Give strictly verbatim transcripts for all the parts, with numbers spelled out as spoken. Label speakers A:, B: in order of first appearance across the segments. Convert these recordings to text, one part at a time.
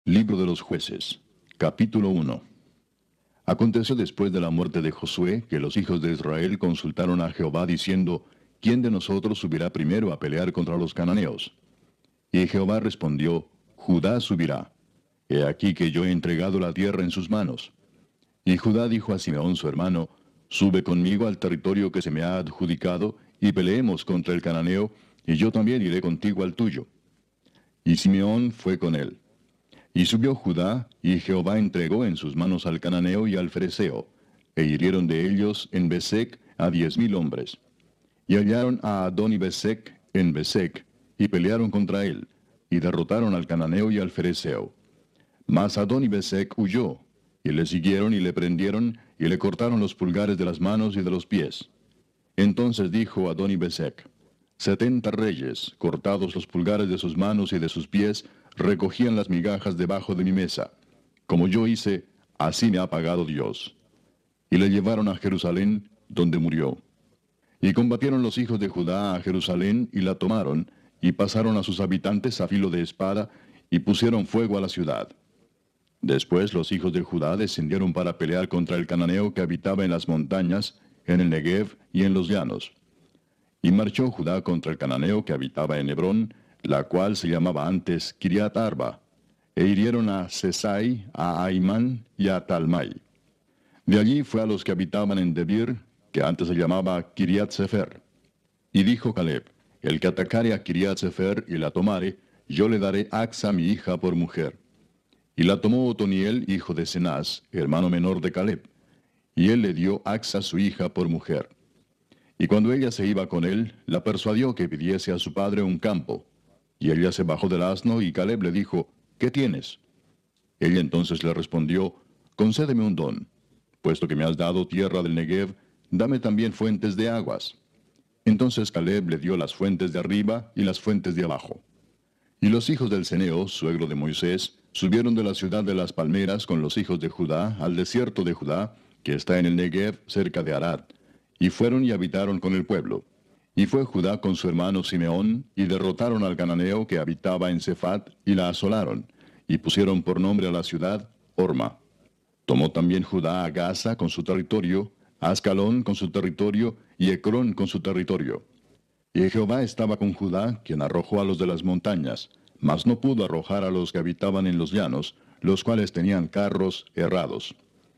A: Libro de los Jueces, capítulo uno. Aconteció después de la muerte de Josué, que los hijos de Israel consultaron a Jehová diciendo, ¿quién de nosotros subirá primero a pelear contra los cananeos? Y Jehová respondió, Judá subirá. He aquí que yo he entregado la tierra en sus manos. Y Judá dijo a Simeón su hermano, Sube conmigo al territorio que se me ha adjudicado, y peleemos contra el cananeo, y yo también iré contigo al tuyo. Y Simeón fue con él. Y subió Judá, y Jehová entregó en sus manos al cananeo y al fereceo, e hirieron de ellos en Besec a diez mil hombres. Y hallaron a Adoni Besec en Besec, y pelearon contra él, y derrotaron al cananeo y al fereceo. Mas Adoni Besec huyó, y le siguieron y le prendieron, y le cortaron los pulgares de las manos y de los pies. Entonces dijo Adoni Besec, Setenta reyes, cortados los pulgares de sus manos y de sus pies, recogían las migajas debajo de mi mesa. Como yo hice, así me ha pagado Dios. Y le llevaron a Jerusalén, donde murió. Y combatieron los hijos de Judá a Jerusalén, y la tomaron, y pasaron a sus habitantes a filo de espada, y pusieron fuego a la ciudad. Después los hijos de Judá descendieron para pelear contra el cananeo que habitaba en las montañas, en el Negev y en los llanos. Y marchó Judá contra el cananeo que habitaba en Hebrón, la cual se llamaba antes Kiriat Arba, e hirieron a Sesai, a Aimán y a Talmai. De allí fue a los que habitaban en Debir, que antes se llamaba Kiriat Sefer. Y dijo Caleb, el que atacare a Kiriat Sefer y la tomare, yo le daré Axa mi hija por mujer. Y la tomó Otoniel, hijo de Cenaz, hermano menor de Caleb, y él le dio Axa su hija por mujer. Y cuando ella se iba con él, la persuadió que pidiese a su padre un campo. Y ella se bajó del asno, y Caleb le dijo, ¿qué tienes? Ella entonces le respondió, concédeme un don. Puesto que me has dado tierra del Negev, dame también fuentes de aguas. Entonces Caleb le dio las fuentes de arriba y las fuentes de abajo. Y los hijos del Ceneo, suegro de Moisés, subieron de la ciudad de las palmeras con los hijos de Judá al desierto de Judá, que está en el Negev cerca de Arad, y fueron y habitaron con el pueblo. Y fue Judá con su hermano Simeón, y derrotaron al cananeo que habitaba en Cefat, y la asolaron, y pusieron por nombre a la ciudad Orma. Tomó también Judá a Gaza con su territorio, a Ascalón con su territorio, y Ecrón con su territorio. Y Jehová estaba con Judá, quien arrojó a los de las montañas, mas no pudo arrojar a los que habitaban en los llanos, los cuales tenían carros errados.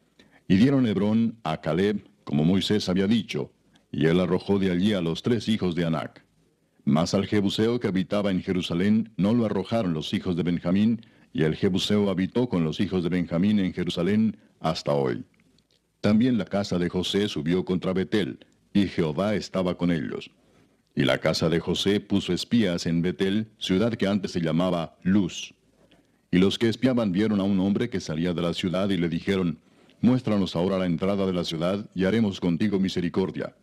A: Y dieron Hebrón a Caleb, como Moisés había dicho, y él arrojó de allí a los tres hijos de Anac. Mas al Jebuseo que habitaba en Jerusalén no lo arrojaron los hijos de Benjamín, y el Jebuseo habitó con los hijos de Benjamín en Jerusalén hasta hoy. También la casa de José subió contra Betel, y Jehová estaba con ellos. Y la casa de José puso espías en Betel, ciudad que antes se llamaba Luz. Y los que espiaban vieron a un hombre que salía de la ciudad y le dijeron, muéstranos ahora la entrada de la ciudad, y haremos contigo misericordia.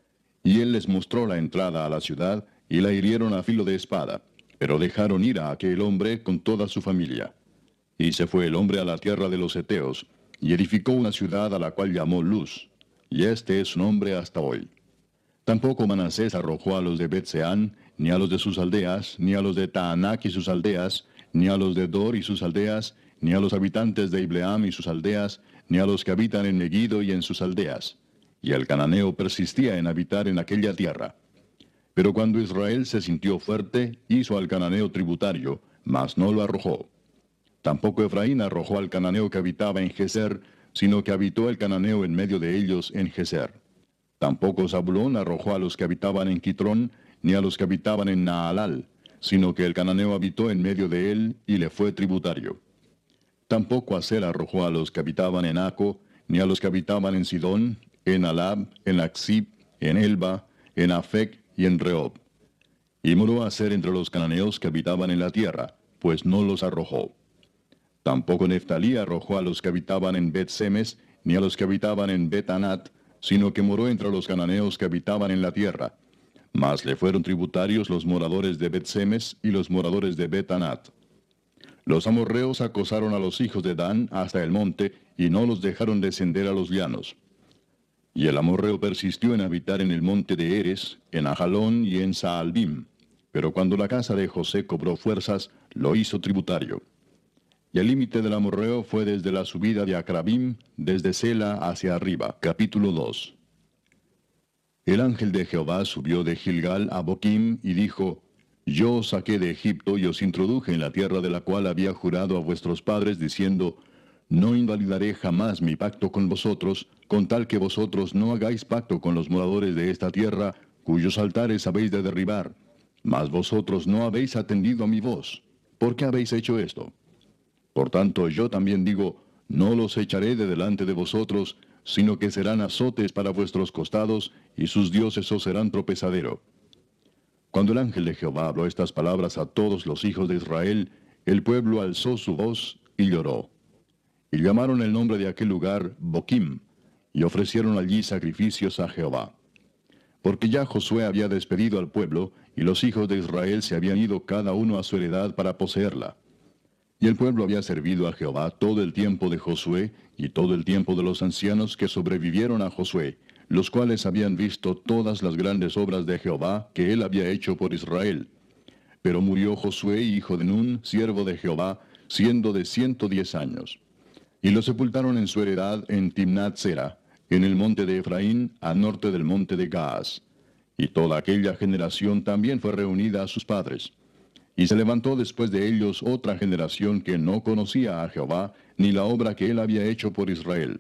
A: Y él les mostró la entrada a la ciudad, y la hirieron a filo de espada, pero dejaron ir a aquel hombre con toda su familia. Y se fue el hombre a la tierra de los Heteos, y edificó una ciudad a la cual llamó Luz, y este es su nombre hasta hoy. Tampoco Manasés arrojó a los de Bet-Seán, ni a los de sus aldeas, ni a los de Taanac y sus aldeas, ni a los de Dor y sus aldeas, ni a los habitantes de Ibleam y sus aldeas, ni a los que habitan en Megiddo y en sus aldeas. Y el cananeo persistía en habitar en aquella tierra. Pero cuando Israel se sintió fuerte, hizo al cananeo tributario, mas no lo arrojó. Tampoco Efraín arrojó al cananeo que habitaba en Geser, sino que habitó el cananeo en medio de ellos en Geser. Tampoco Zabulón arrojó a los que habitaban en Quitrón, ni a los que habitaban en Naalal, sino que el cananeo habitó en medio de él, y le fue tributario. Tampoco Aser arrojó a los que habitaban en Aco, ni a los que habitaban en Sidón, en Alab, en Aksib, en Elba, en Afec y en Rehob. Y moró Aser entre los cananeos que habitaban en la tierra, pues no los arrojó. Tampoco Neftalí arrojó a los que habitaban en Bet-Semes, ni a los que habitaban en Bet-Anat, sino que moró entre los cananeos que habitaban en la tierra. Mas le fueron tributarios los moradores de Bet-Semes y los moradores de Bet-Anat. Los amorreos acosaron a los hijos de Dan hasta el monte, y no los dejaron descender a los llanos. Y el amorreo persistió en habitar en el monte de Eres, en Ajalón y en Saalbim. Pero cuando la casa de José cobró fuerzas, lo hizo tributario. Y el límite del amorreo fue desde la subida de Acrabim, desde Sela hacia arriba. Capítulo dos. El ángel de Jehová subió de Gilgal a Boquim y dijo: Yo os saqué de Egipto y os introduje en la tierra de la cual había jurado a vuestros padres, diciendo: No invalidaré jamás mi pacto con vosotros, con tal que vosotros no hagáis pacto con los moradores de esta tierra, cuyos altares habéis de derribar. Mas vosotros no habéis atendido a mi voz. ¿Por qué habéis hecho esto? Por tanto, yo también digo: no los echaré de delante de vosotros, sino que serán azotes para vuestros costados, y sus dioses os serán tropezadero. Cuando el ángel de Jehová habló estas palabras a todos los hijos de Israel, el pueblo alzó su voz y lloró. Y llamaron el nombre de aquel lugar Boquim, y ofrecieron allí sacrificios a Jehová. Porque ya Josué había despedido al pueblo, y los hijos de Israel se habían ido cada uno a su heredad para poseerla. Y el pueblo había servido a Jehová todo el tiempo de Josué, y todo el tiempo de los ancianos que sobrevivieron a Josué, los cuales habían visto todas las grandes obras de Jehová que él había hecho por Israel. Pero murió Josué, hijo de Nun, siervo de Jehová, siendo de ciento diez años. Y lo sepultaron en su heredad en Timnat Sera, en el monte de Efraín, al norte del monte de Gaas. Y toda aquella generación también fue reunida a sus padres. Y se levantó después de ellos otra generación que no conocía a Jehová, ni la obra que él había hecho por Israel.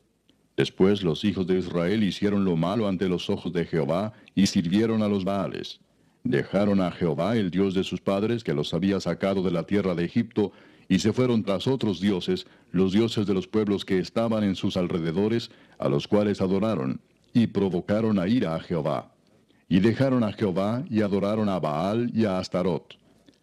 A: Después los hijos de Israel hicieron lo malo ante los ojos de Jehová, y sirvieron a los Baales. Dejaron a Jehová, el Dios de sus padres, que los había sacado de la tierra de Egipto, y se fueron tras otros dioses, los dioses de los pueblos que estaban en sus alrededores, a los cuales adoraron, y provocaron a ira a Jehová. Y dejaron a Jehová, y adoraron a Baal y a Astarot.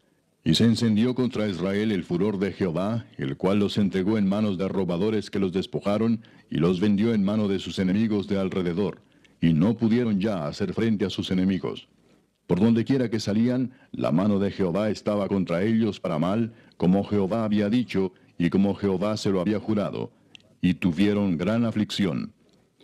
A: Y se encendió contra Israel el furor de Jehová, el cual los entregó en manos de robadores que los despojaron, y los vendió en mano de sus enemigos de alrededor, y no pudieron ya hacer frente a sus enemigos. Por donde quiera que salían, la mano de Jehová estaba contra ellos para mal, como Jehová había dicho, y como Jehová se lo había jurado, y tuvieron gran aflicción.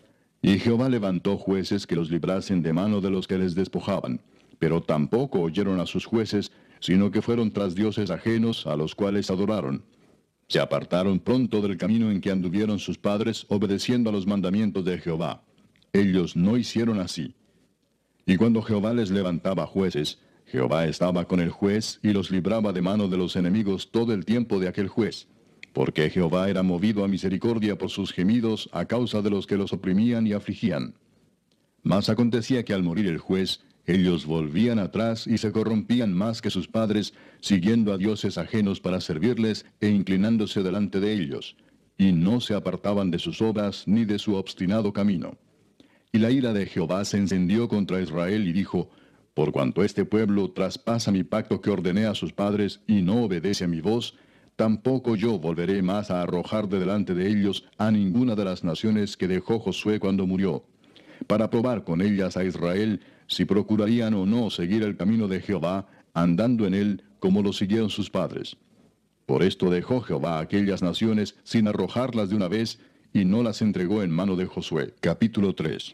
A: Y Jehová levantó jueces que los librasen de mano de los que les despojaban, pero tampoco oyeron a sus jueces, sino que fueron tras dioses ajenos a los cuales adoraron. Se apartaron pronto del camino en que anduvieron sus padres, obedeciendo a los mandamientos de Jehová. Ellos no hicieron así. Y cuando Jehová les levantaba jueces, Jehová estaba con el juez y los libraba de mano de los enemigos todo el tiempo de aquel juez, porque Jehová era movido a misericordia por sus gemidos a causa de los que los oprimían y afligían. Mas acontecía que al morir el juez, ellos volvían atrás y se corrompían más que sus padres, siguiendo a dioses ajenos para servirles e inclinándose delante de ellos, y no se apartaban de sus obras ni de su obstinado camino. Y la ira de Jehová se encendió contra Israel y dijo: Por cuanto este pueblo traspasa mi pacto que ordené a sus padres y no obedece a mi voz, tampoco yo volveré más a arrojar de delante de ellos a ninguna de las naciones que dejó Josué cuando murió, para probar con ellas a Israel si procurarían o no seguir el camino de Jehová, andando en él como lo siguieron sus padres. Por esto dejó Jehová a aquellas naciones sin arrojarlas de una vez, y no las entregó en mano de Josué. Capítulo tres.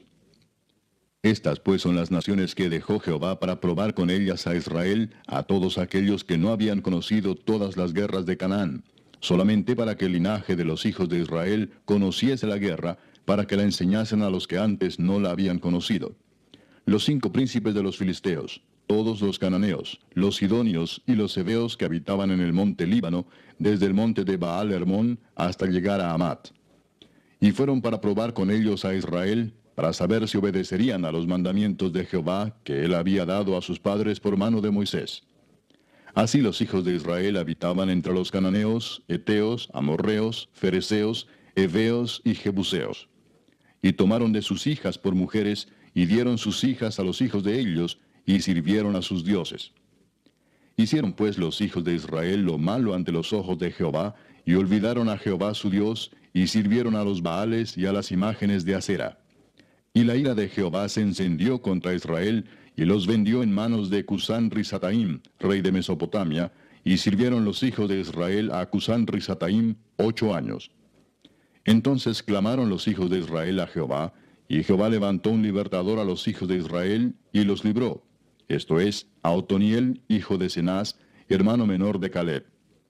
A: Estas pues son las naciones que dejó Jehová para probar con ellas a Israel, a todos aquellos que no habían conocido todas las guerras de Canaán, solamente para que el linaje de los hijos de Israel conociese la guerra, para que la enseñasen a los que antes no la habían conocido. Los cinco príncipes de los filisteos, todos los cananeos, los sidonios y los heveos que habitaban en el monte Líbano, desde el monte de Baal Hermón hasta llegar a Amat. Y fueron para probar con ellos a Israel, para saber si obedecerían a los mandamientos de Jehová que él había dado a sus padres por mano de Moisés. Así los hijos de Israel habitaban entre los cananeos, heteos, amorreos, fereceos, heveos y jebuseos. Y tomaron de sus hijas por mujeres, y dieron sus hijas a los hijos de ellos, y sirvieron a sus dioses. Hicieron pues los hijos de Israel lo malo ante los ojos de Jehová, y olvidaron a Jehová su Dios, y sirvieron a los Baales y a las imágenes de Acera. Y la ira de Jehová se encendió contra Israel, y los vendió en manos de Cusán Risataim, rey de Mesopotamia, y sirvieron los hijos de Israel a Cusán Risataim ocho años. Entonces clamaron los hijos de Israel a Jehová, y Jehová levantó un libertador a los hijos de Israel, y los libró, esto es, a Otoniel, hijo de Cenaz, hermano menor de Caleb.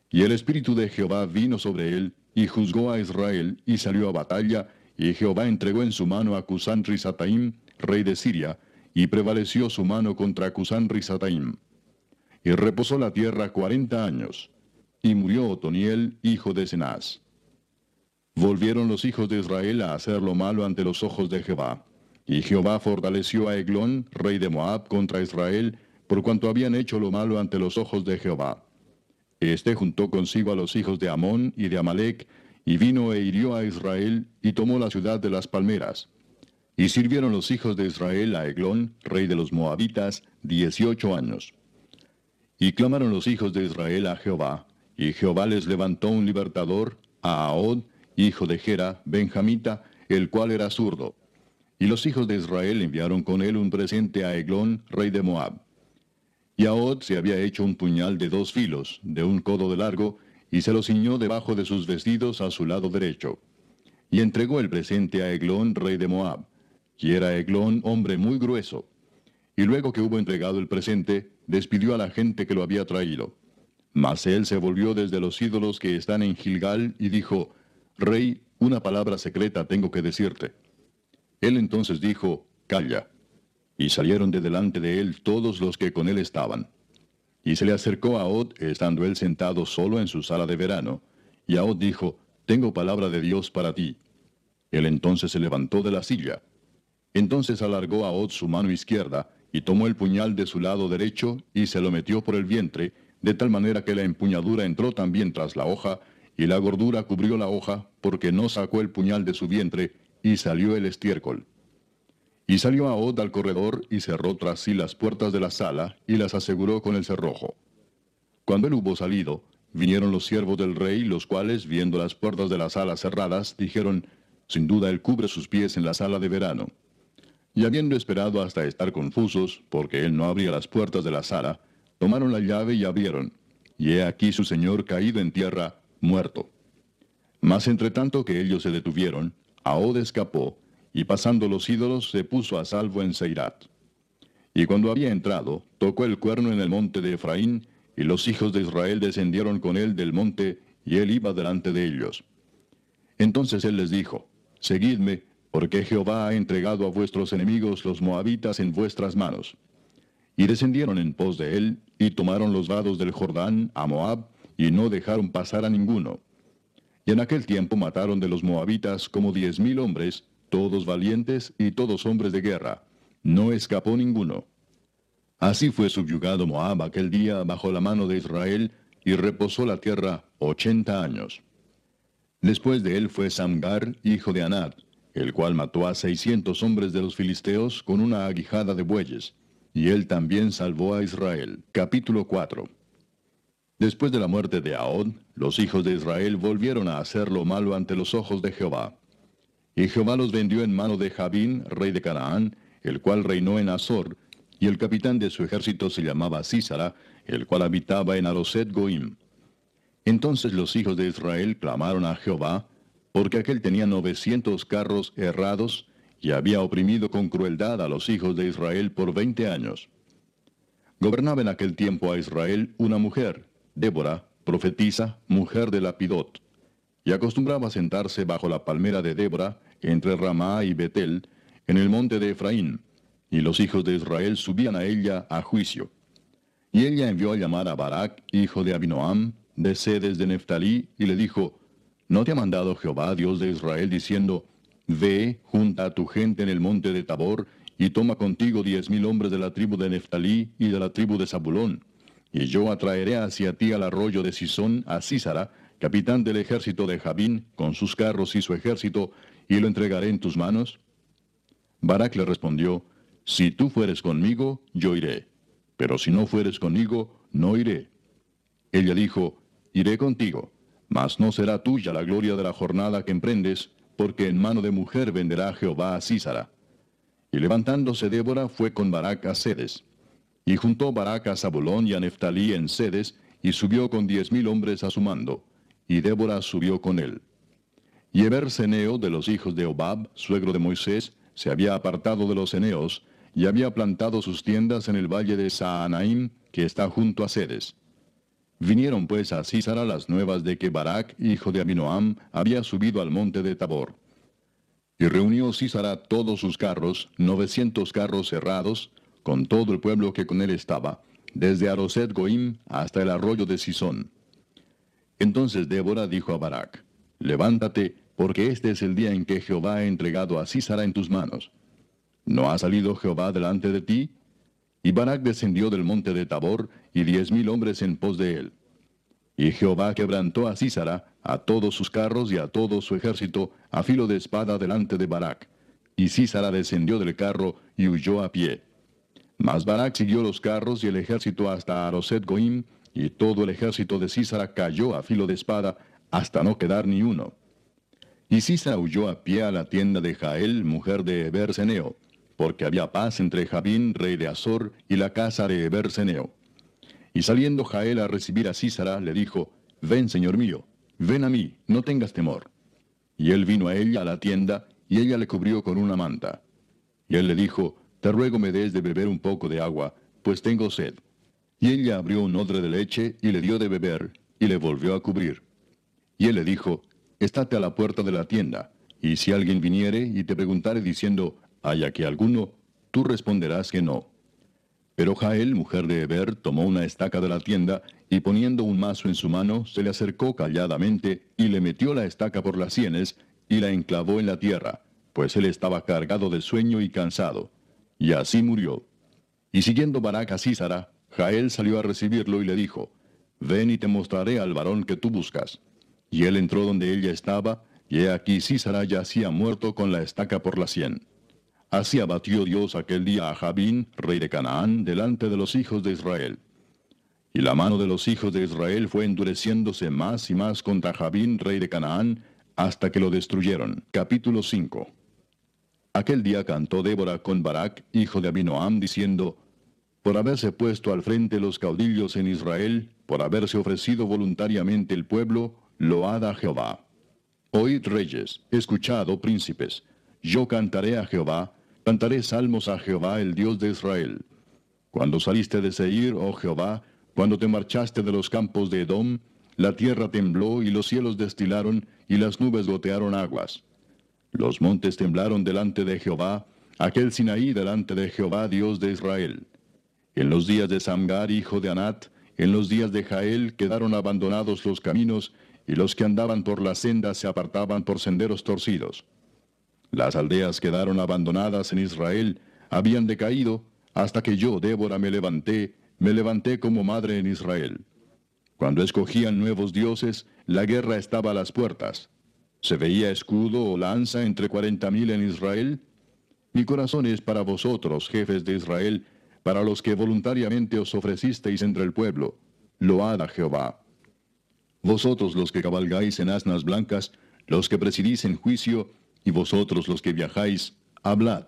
A: Y el Espíritu de Jehová vino sobre él, y juzgó a Israel, y salió a batalla, y Jehová entregó en su mano a Cusán Risataim, rey de Siria, y prevaleció su mano contra Cusán Risataim. Y reposó la tierra cuarenta años, y murió Otoniel, hijo de Cenaz. Volvieron los hijos de Israel a hacer lo malo ante los ojos de Jehová. Y Jehová fortaleció a Eglón, rey de Moab, contra Israel, por cuanto habían hecho lo malo ante los ojos de Jehová. Este juntó consigo a los hijos de Amón y de Amalec, y vino e hirió a Israel, y tomó la ciudad de las palmeras. Y sirvieron los hijos de Israel a Eglón, rey de los Moabitas, dieciocho años. Y clamaron los hijos de Israel a Jehová, y Jehová les levantó un libertador, a Ahod, hijo de Gera, benjamita, el cual era zurdo. Y los hijos de Israel enviaron con él un presente a Eglón, rey de Moab. Y Ahod se había hecho un puñal de dos filos, de un codo de largo, y se lo ciñó debajo de sus vestidos a su lado derecho. Y entregó el presente a Eglón, rey de Moab, y era Eglón hombre muy grueso. Y luego que hubo entregado el presente, despidió a la gente que lo había traído. Mas él se volvió desde los ídolos que están en Gilgal, y dijo, Rey, una palabra secreta tengo que decirte. Él entonces dijo, Calla. Y salieron de delante de él todos los que con él estaban. Y se le acercó a Ahod, estando él sentado solo en su sala de verano. Y Ahod dijo, Tengo palabra de Dios para ti. Él entonces se levantó de la silla. Entonces alargó Ahod su mano izquierda, y tomó el puñal de su lado derecho, y se lo metió por el vientre, de tal manera que la empuñadura entró también tras la hoja, y la gordura cubrió la hoja, porque no sacó el puñal de su vientre, y salió el estiércol. Y salió Ahod al corredor, y cerró tras sí las puertas de la sala, y las aseguró con el cerrojo. Cuando él hubo salido, vinieron los siervos del rey, los cuales, viendo las puertas de la sala cerradas, dijeron, Sin duda él cubre sus pies en la sala de verano. Y habiendo esperado hasta estar confusos, porque él no abría las puertas de la sala, tomaron la llave y abrieron, y he aquí su señor caído en tierra, muerto. Mas entre tanto que ellos se detuvieron, Ahod escapó, y pasando los ídolos se puso a salvo en Seirat. Y cuando había entrado, tocó el cuerno en el monte de Efraín, y los hijos de Israel descendieron con él del monte, y él iba delante de ellos. Entonces él les dijo, Seguidme, porque Jehová ha entregado a vuestros enemigos los moabitas en vuestras manos. Y descendieron en pos de él, y tomaron los vados del Jordán a Moab, y no dejaron pasar a ninguno. Y en aquel tiempo mataron de los moabitas como diez mil hombres, todos valientes y todos hombres de guerra. No escapó ninguno. Así fue subyugado Moab aquel día bajo la mano de Israel, y reposó la tierra ochenta años. Después de él fue Samgar, hijo de Anat, el cual mató a seiscientos hombres de los filisteos con una aguijada de bueyes, y él también salvó a Israel. Capítulo cuatro. Después de la muerte de Ahod, los hijos de Israel volvieron a hacer lo malo ante los ojos de Jehová. Y Jehová los vendió en mano de Jabín, rey de Canaán, el cual reinó en Azor, y el capitán de su ejército se llamaba Sísara, el cual habitaba en Aroset Goim. Entonces los hijos de Israel clamaron a Jehová, porque aquel tenía novecientos carros errados, y había oprimido con crueldad a los hijos de Israel por veinte años. Gobernaba en aquel tiempo a Israel una mujer, Débora, profetisa, mujer de Lapidot, y acostumbraba sentarse bajo la palmera de Débora, entre Ramá y Betel, en el monte de Efraín, y los hijos de Israel subían a ella a juicio. Y ella envió a llamar a Barak, hijo de Abinoam, de Sedes de Neftalí, y le dijo, ¿No te ha mandado Jehová, Dios de Israel, diciendo, Ve, junta a tu gente en el monte de Tabor, y toma contigo diez mil hombres de la tribu de Neftalí y de la tribu de Zabulón, y yo atraeré hacia ti al arroyo de Sisón a Sísara, capitán del ejército de Jabín, con sus carros y su ejército, y lo entregaré en tus manos? Barak le respondió, Si tú fueres conmigo, yo iré, pero si no fueres conmigo, no iré. Ella dijo, Iré contigo, mas no será tuya la gloria de la jornada que emprendes, porque en mano de mujer venderá Jehová a Sísara. Y levantándose Débora fue con Barak a Sedes. Y juntó Barak a Zabulón y a Neftalí en Sedes, y subió con diez mil hombres a su mando, y Débora subió con él. Y Eber-Seneo de los hijos de Obab, suegro de Moisés, se había apartado de los eneos, y había plantado sus tiendas en el valle de Saanaim, que está junto a Sedes. Vinieron pues a Sísara las nuevas de que Barac, hijo de Abinoam, había subido al monte de Tabor. Y reunió Sísara todos sus carros, novecientos carros cerrados, con todo el pueblo que con él estaba, desde Aroset Goim hasta el arroyo de Sisón. Entonces Débora dijo a Barac: Levántate, porque este es el día en que Jehová ha entregado a Sísara en tus manos. ¿No ha salido Jehová delante de ti? Y Barac descendió del monte de Tabor, y diez mil hombres en pos de él. Y Jehová quebrantó a Sísara, a todos sus carros y a todo su ejército, a filo de espada delante de Barac. Y Sísara descendió del carro y huyó a pie. Mas Barac siguió los carros y el ejército hasta Aroset Goim, y todo el ejército de Sísara cayó a filo de espada, hasta no quedar ni uno. Y Sísara huyó a pie a la tienda de Jael, mujer de Heber Seneo, porque había paz entre Jabín, rey de Azor, y la casa de Heber Seneo. Y saliendo Jael a recibir a Sísara, le dijo: Ven, señor mío, ven a mí, no tengas temor. Y él vino a ella a la tienda, y ella le cubrió con una manta. Y él le dijo: Te ruego me des de beber un poco de agua, pues tengo sed. Y ella abrió un odre de leche, y le dio de beber, y le volvió a cubrir. Y él le dijo: Estate a la puerta de la tienda, y si alguien viniere y te preguntare diciendo: ¿Hay aquí alguno?, tú responderás que no. Pero Jael, mujer de Heber, tomó una estaca de la tienda, y poniendo un mazo en su mano, se le acercó calladamente, y le metió la estaca por las sienes, y la enclavó en la tierra, pues él estaba cargado de sueño y cansado. Y así murió. Y siguiendo Barac a Sísara, Jael salió a recibirlo y le dijo: Ven y te mostraré al varón que tú buscas. Y él entró donde ella estaba, y he aquí Sísara yacía muerto con la estaca por la sien. Así abatió Dios aquel día a Jabín, rey de Canaán, delante de los hijos de Israel. Y la mano de los hijos de Israel fue endureciéndose más y más contra Jabín, rey de Canaán, hasta que lo destruyeron. Capítulo cinco. Aquel día cantó Débora con Barac, hijo de Abinoam, diciendo: Por haberse puesto al frente los caudillos en Israel, por haberse ofrecido voluntariamente el pueblo, load a Jehová. Oíd reyes, escuchad, oh príncipes, yo cantaré a Jehová, cantaré salmos a Jehová, el Dios de Israel. Cuando saliste de Seir, oh Jehová, cuando te marchaste de los campos de Edom, la tierra tembló y los cielos destilaron y las nubes gotearon aguas. Los montes temblaron delante de Jehová, aquel Sinaí delante de Jehová, Dios de Israel. En los días de Samgar, hijo de Anat, en los días de Jael, quedaron abandonados los caminos, y los que andaban por las sendas se apartaban por senderos torcidos. Las aldeas quedaron abandonadas en Israel, habían decaído, hasta que yo, Débora, me levanté, me levanté como madre en Israel. Cuando escogían nuevos dioses, la guerra estaba a las puertas. ¿Se veía escudo o lanza entre cuarenta mil en Israel? Mi corazón es para vosotros, jefes de Israel, para los que voluntariamente os ofrecisteis entre el pueblo. Load a Jehová. Vosotros los que cabalgáis en asnas blancas, los que presidís en juicio, y vosotros los que viajáis, hablad.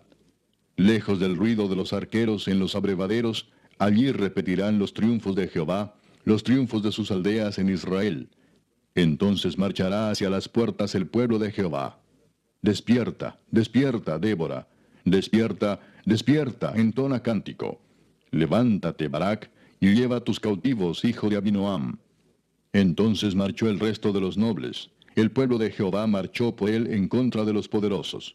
A: Lejos del ruido de los arqueros en los abrevaderos, allí repetirán los triunfos de Jehová, los triunfos de sus aldeas en Israel. Entonces marchará hacia las puertas el pueblo de Jehová. Despierta, despierta, Débora. Despierta, despierta, entona cántico. Levántate, Barac, y lleva tus cautivos, hijo de Abinoam. Entonces marchó el resto de los nobles. El pueblo de Jehová marchó por él en contra de los poderosos.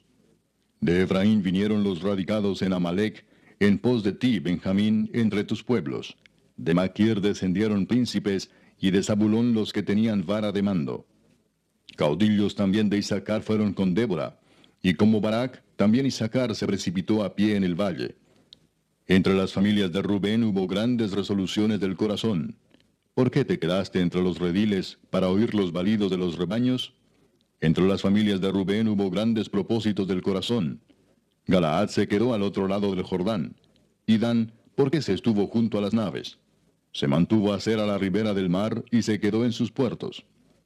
A: De Efraín vinieron los radicados en Amalec, en pos de ti, Benjamín, entre tus pueblos. De Maquir descendieron príncipes, y de Zabulón los que tenían vara de mando. Caudillos también de Isaacar fueron con Débora, y como Barac, también Isaacar se precipitó a pie en el valle. Entre las familias de Rubén hubo grandes resoluciones del corazón. ¿Por qué te quedaste entre los rediles para oír los balidos de los rebaños? Entre las familias de Rubén hubo grandes propósitos del corazón. Galaad se quedó al otro lado del Jordán. Y Dan, ¿por qué se estuvo junto a las naves? Se mantuvo a ser a la ribera del mar y se quedó en sus puertos.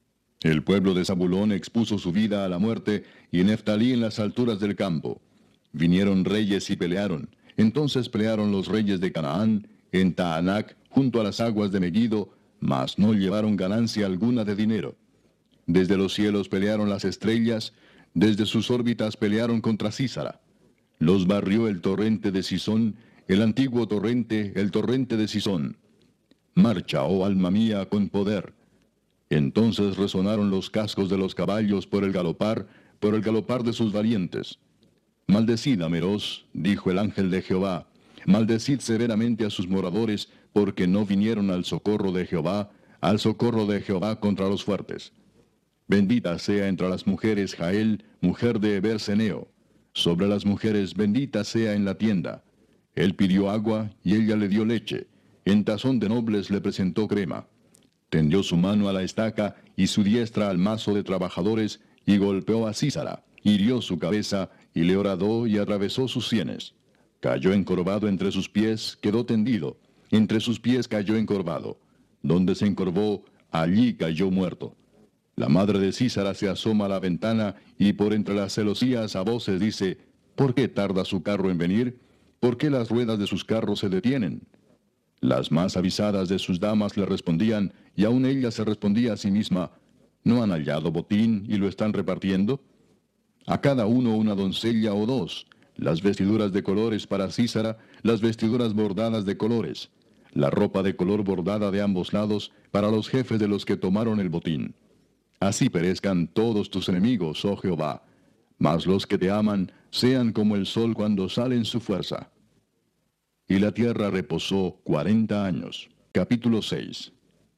A: El pueblo de Zabulón expuso su vida a la muerte, y Neftalí en las alturas del campo. Vinieron reyes y pelearon. Entonces pelearon los reyes de Canaán, en Taanac, junto a las aguas de Megiddo, mas no llevaron ganancia alguna de dinero. Desde los cielos pelearon las estrellas, desde sus órbitas pelearon contra Sísara. Los barrió el torrente de Sisón, el antiguo torrente, el torrente de Sisón. Marcha, oh alma mía, con poder. Entonces resonaron los cascos de los caballos por el galopar, por el galopar de sus valientes. Maldecid a Meroz, dijo el ángel de Jehová, maldecid severamente a sus moradores, porque no vinieron al socorro de Jehová, al socorro de Jehová contra los fuertes. Bendita sea entre las mujeres Jael, mujer de Eberseneo. Sobre las mujeres bendita sea en la tienda. Él pidió agua, y ella le dio leche. En tazón de nobles le presentó crema. Tendió su mano a la estaca, y su diestra al mazo de trabajadores, y golpeó a Sísara, hirió su cabeza, y le horadó y atravesó sus sienes. Cayó encorvado entre sus pies, quedó tendido. Entre sus pies cayó encorvado. Donde se encorvó, allí cayó muerto. La madre de Sísara se asoma a la ventana, y por entre las celosías a voces dice, ¿por qué tarda su carro en venir? ¿Por qué las ruedas de sus carros se detienen? Las más avisadas de sus damas le respondían, y aun ella se respondía a sí misma, ¿no han hallado botín y lo están repartiendo? A cada uno una doncella o dos, las vestiduras de colores para Sísara, las vestiduras bordadas de colores, la ropa de color bordada de ambos lados para los jefes de los que tomaron el botín. Así perezcan todos tus enemigos, oh Jehová, mas los que te aman sean como el sol cuando sale en su fuerza. Y la tierra reposó cuarenta años. Capítulo seis.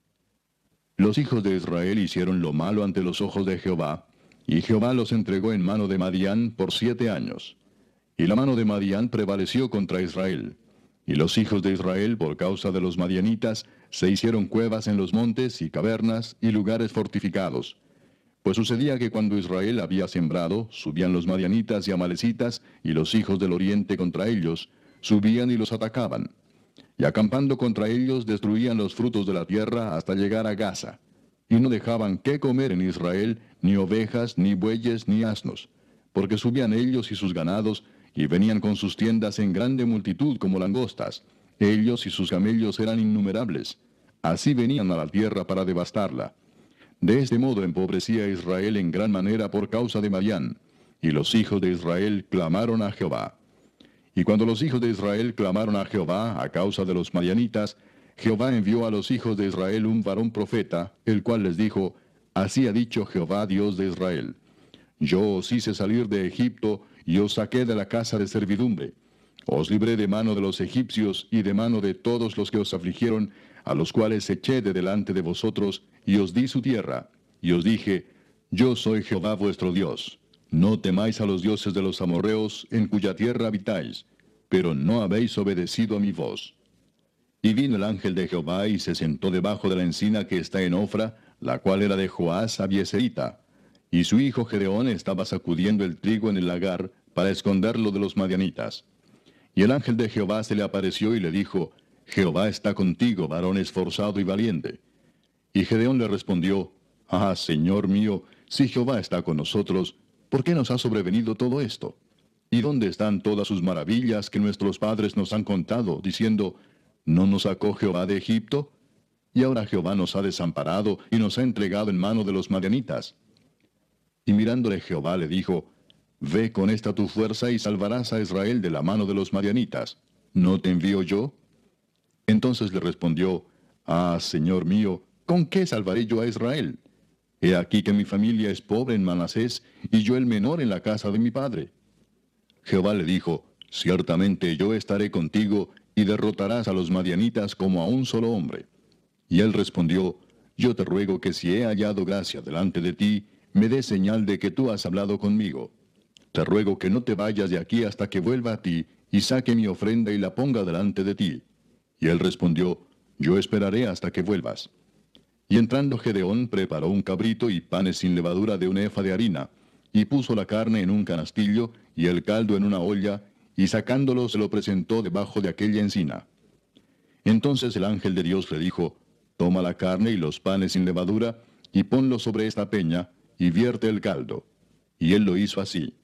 A: Los hijos de Israel hicieron lo malo ante los ojos de Jehová, y Jehová los entregó en mano de Madián por siete años. Y la mano de Madián prevaleció contra Israel. Y los hijos de Israel, por causa de los madianitas, se hicieron cuevas en los montes y cavernas y lugares fortificados. Pues sucedía que cuando Israel había sembrado, subían los madianitas y amalecitas y los hijos del oriente contra ellos, subían y los atacaban. Y acampando contra ellos destruían los frutos de la tierra hasta llegar a Gaza. Y no dejaban qué comer en Israel, ni ovejas, ni bueyes, ni asnos. Porque subían ellos y sus ganados, y venían con sus tiendas en grande multitud como langostas. Ellos y sus camellos eran innumerables. Así venían a la tierra para devastarla. De este modo empobrecía Israel en gran manera por causa de Madián. Y los hijos de Israel clamaron a Jehová. Y cuando los hijos de Israel clamaron a Jehová a causa de los madianitas, Jehová envió a los hijos de Israel un varón profeta, el cual les dijo, Así ha dicho Jehová Dios de Israel, Yo os hice salir de Egipto, y os saqué de la casa de servidumbre. Os libré de mano de los egipcios, y de mano de todos los que os afligieron, a los cuales eché de delante de vosotros, y os di su tierra. Y os dije, Yo soy Jehová vuestro Dios. No temáis a los dioses de los amorreos, en cuya tierra habitáis, pero no habéis obedecido a mi voz. Y vino el ángel de Jehová, y se sentó debajo de la encina que está en Ofra, la cual era de Joás Abieserita. Y su hijo Gedeón estaba sacudiendo el trigo en el lagar, para esconderlo de los madianitas. Y el ángel de Jehová se le apareció y le dijo, Jehová está contigo, varón esforzado y valiente. Y Gedeón le respondió, Ah, Señor mío, si Jehová está con nosotros, ¿por qué nos ha sobrevenido todo esto? ¿Y dónde están todas sus maravillas que nuestros padres nos han contado, diciendo, ¿no nos sacó Jehová de Egipto? Y ahora Jehová nos ha desamparado y nos ha entregado en mano de los madianitas. Y mirándole Jehová le dijo, Ve con esta tu fuerza y salvarás a Israel de la mano de los madianitas. ¿No te envío yo? Entonces le respondió, Ah, Señor mío, ¿con qué salvaré yo a Israel? He aquí que mi familia es pobre en Manasés, y yo el menor en la casa de mi padre. Jehová le dijo, Ciertamente yo estaré contigo, y derrotarás a los madianitas como a un solo hombre. Y él respondió, Yo te ruego que si he hallado gracia delante de ti, me des señal de que tú has hablado conmigo. Te ruego que no te vayas de aquí hasta que vuelva a ti, y saque mi ofrenda y la ponga delante de ti. Y él respondió, Yo esperaré hasta que vuelvas. Y entrando Gedeón preparó un cabrito y panes sin levadura de un efa de harina, y puso la carne en un canastillo, y el caldo en una olla, y sacándolo se lo presentó debajo de aquella encina. Entonces el ángel de Dios le dijo, Toma la carne y los panes sin levadura, y ponlo sobre esta peña, y vierte el caldo. Y él lo hizo así.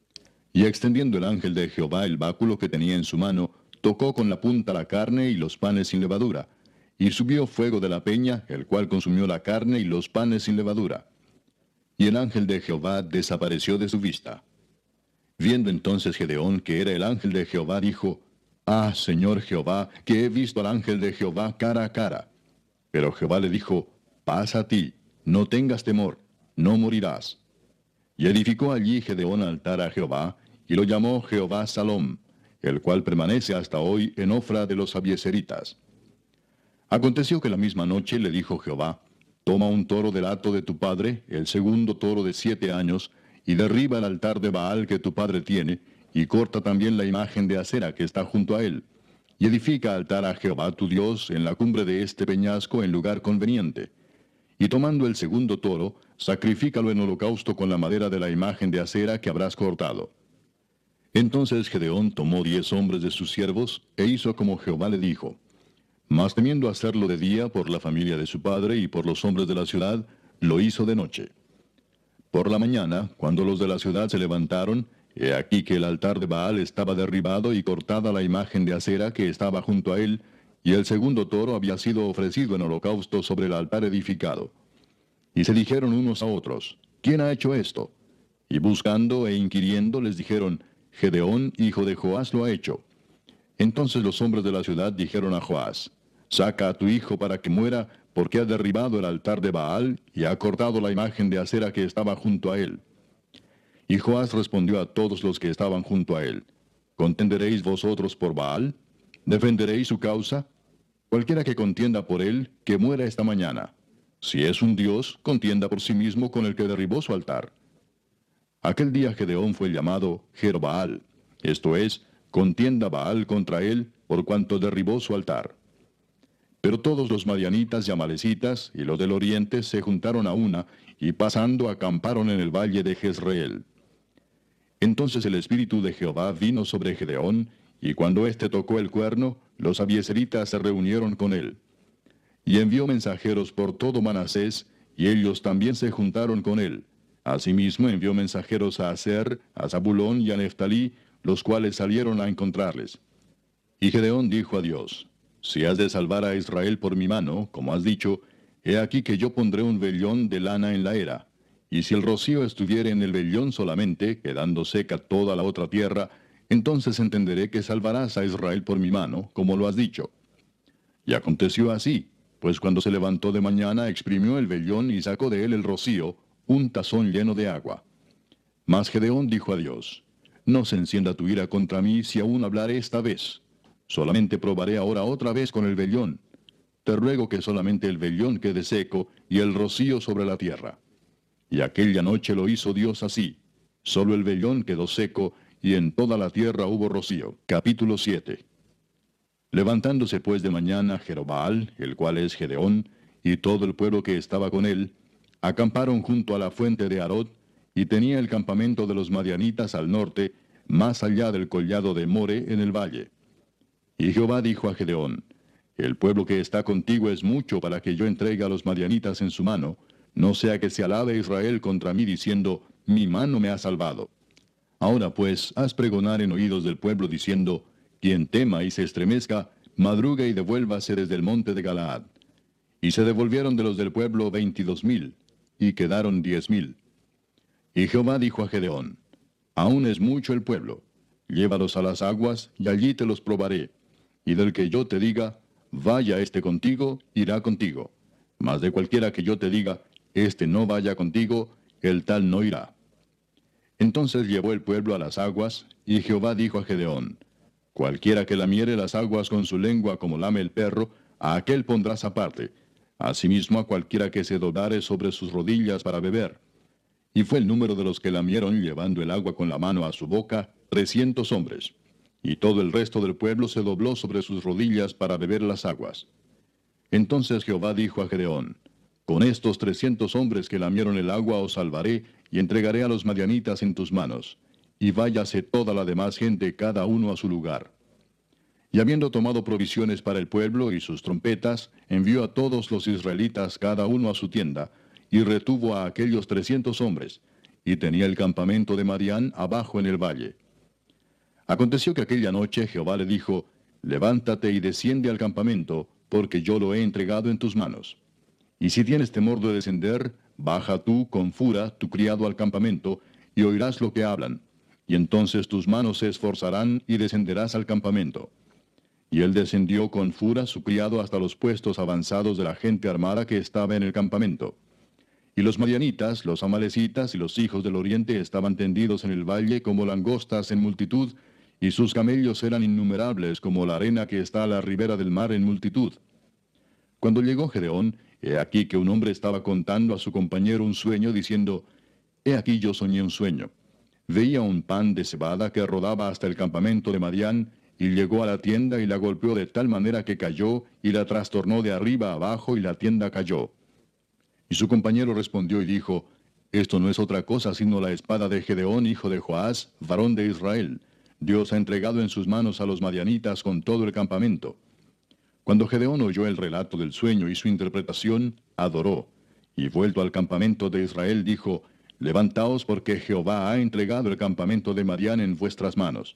A: Y extendiendo el ángel de Jehová el báculo que tenía en su mano, tocó con la punta la carne y los panes sin levadura, y subió fuego de la peña, el cual consumió la carne y los panes sin levadura. Y el ángel de Jehová desapareció de su vista. Viendo entonces Gedeón que era el ángel de Jehová, dijo, Ah, Señor Jehová, que he visto al ángel de Jehová cara a cara. Pero Jehová le dijo, pasa a ti, no tengas temor, no morirás. Y edificó allí Gedeón altar a Jehová, y lo llamó Jehová Salom, el cual permanece hasta hoy en Ofra de los Abieseritas. Aconteció que la misma noche le dijo Jehová, toma un toro del hato de tu padre, el segundo toro de siete años, y derriba el altar de Baal que tu padre tiene, y corta también la imagen de acera que está junto a él, y edifica altar a Jehová tu Dios en la cumbre de este peñasco en lugar conveniente. Y tomando el segundo toro, sacrifícalo en holocausto con la madera de la imagen de acera que habrás cortado. Entonces Gedeón tomó diez hombres de sus siervos, e hizo como Jehová le dijo. Mas temiendo hacerlo de día por la familia de su padre y por los hombres de la ciudad, lo hizo de noche. Por la mañana, cuando los de la ciudad se levantaron, he aquí que el altar de Baal estaba derribado y cortada la imagen de acera que estaba junto a él, y el segundo toro había sido ofrecido en holocausto sobre el altar edificado. Y se dijeron unos a otros, ¿quién ha hecho esto? Y buscando e inquiriendo les dijeron, Gedeón, hijo de Joás, lo ha hecho. Entonces los hombres de la ciudad dijeron a Joás, saca a tu hijo para que muera, porque ha derribado el altar de Baal y ha cortado la imagen de acera que estaba junto a él. Y Joás respondió a todos los que estaban junto a él, ¿contenderéis vosotros por Baal? ¿Defenderéis su causa? Cualquiera que contienda por él, que muera esta mañana. Si es un dios, contienda por sí mismo con el que derribó su altar. Aquel día Gedeón fue llamado Jerbaal, esto es, contienda Baal contra él, por cuanto derribó su altar. Pero todos los madianitas y amalecitas y los del oriente se juntaron a una, y pasando acamparon en el valle de Jezreel. Entonces el espíritu de Jehová vino sobre Gedeón, y cuando éste tocó el cuerno, los abieseritas se reunieron con él. Y envió mensajeros por todo Manasés, y ellos también se juntaron con él. Asimismo envió mensajeros a Aser, a Zabulón y a Neftalí, los cuales salieron a encontrarles. Y Gedeón dijo a Dios, si has de salvar a Israel por mi mano, como has dicho, he aquí que yo pondré un vellón de lana en la era. Y si el rocío estuviere en el vellón solamente, quedando seca toda la otra tierra, entonces entenderé que salvarás a Israel por mi mano, como lo has dicho. Y aconteció así, pues cuando se levantó de mañana exprimió el vellón y sacó de él el rocío, un tazón lleno de agua. Mas Gedeón dijo a Dios, no se encienda tu ira contra mí si aún hablaré esta vez. Solamente probaré ahora otra vez con el vellón. Te ruego que solamente el vellón quede seco y el rocío sobre la tierra. Y aquella noche lo hizo Dios así. Solo el vellón quedó seco, y en toda la tierra hubo rocío. Capítulo siete. Levantándose pues de mañana Jerobbaal, el cual es Gedeón, y todo el pueblo que estaba con él, acamparon junto a la fuente de Arod, y tenía el campamento de los madianitas al norte, más allá del collado de More en el valle. Y Jehová dijo a Gedeón, el pueblo que está contigo es mucho para que yo entregue a los madianitas en su mano, no sea que se alabe Israel contra mí diciendo, mi mano me ha salvado. Ahora pues, haz pregonar en oídos del pueblo diciendo, quien tema y se estremezca, madrugue y devuélvase desde el monte de Galaad. Y se devolvieron de los del pueblo veintidós mil, y quedaron diez mil. Y Jehová dijo a Gedeón, aún es mucho el pueblo, llévalos a las aguas, y allí te los probaré. Y del que yo te diga, vaya este contigo, irá contigo. Mas de cualquiera que yo te diga, este no vaya contigo, el tal no irá. Entonces llevó el pueblo a las aguas, y Jehová dijo a Gedeón, cualquiera que lamiere las aguas con su lengua como lame el perro, a aquel pondrás aparte. Asimismo a cualquiera que se doblare sobre sus rodillas para beber. Y fue el número de los que lamieron llevando el agua con la mano a su boca, trescientos hombres. Y todo el resto del pueblo se dobló sobre sus rodillas para beber las aguas. Entonces Jehová dijo a Gedeón, con estos trescientos hombres que lamieron el agua os salvaré, y entregaré a los madianitas en tus manos. Y váyase toda la demás gente cada uno a su lugar. Y habiendo tomado provisiones para el pueblo y sus trompetas, envió a todos los israelitas cada uno a su tienda, y retuvo a aquellos trescientos hombres, y tenía el campamento de Madián abajo en el valle. Aconteció que aquella noche Jehová le dijo, levántate y desciende al campamento, porque yo lo he entregado en tus manos. Y si tienes temor de descender, baja tú con fura tu criado al campamento, y oirás lo que hablan, y entonces tus manos se esforzarán y descenderás al campamento. Y él descendió con Fura su criado hasta los puestos avanzados de la gente armada que estaba en el campamento. Y los madianitas, los amalecitas y los hijos del oriente estaban tendidos en el valle como langostas en multitud, y sus camellos eran innumerables como la arena que está a la ribera del mar en multitud. Cuando llegó Gedeón, he aquí que un hombre estaba contando a su compañero un sueño, diciendo, He aquí yo soñé un sueño. Veía un pan de cebada que rodaba hasta el campamento de Madián, y llegó a la tienda y la golpeó de tal manera que cayó, y la trastornó de arriba a abajo, y la tienda cayó. Y su compañero respondió y dijo, Esto no es otra cosa sino la espada de Gedeón, hijo de Joás, varón de Israel. Dios ha entregado en sus manos a los madianitas con todo el campamento. Cuando Gedeón oyó el relato del sueño y su interpretación, adoró, y vuelto al campamento de Israel dijo, Levantaos porque Jehová ha entregado el campamento de Madián en vuestras manos.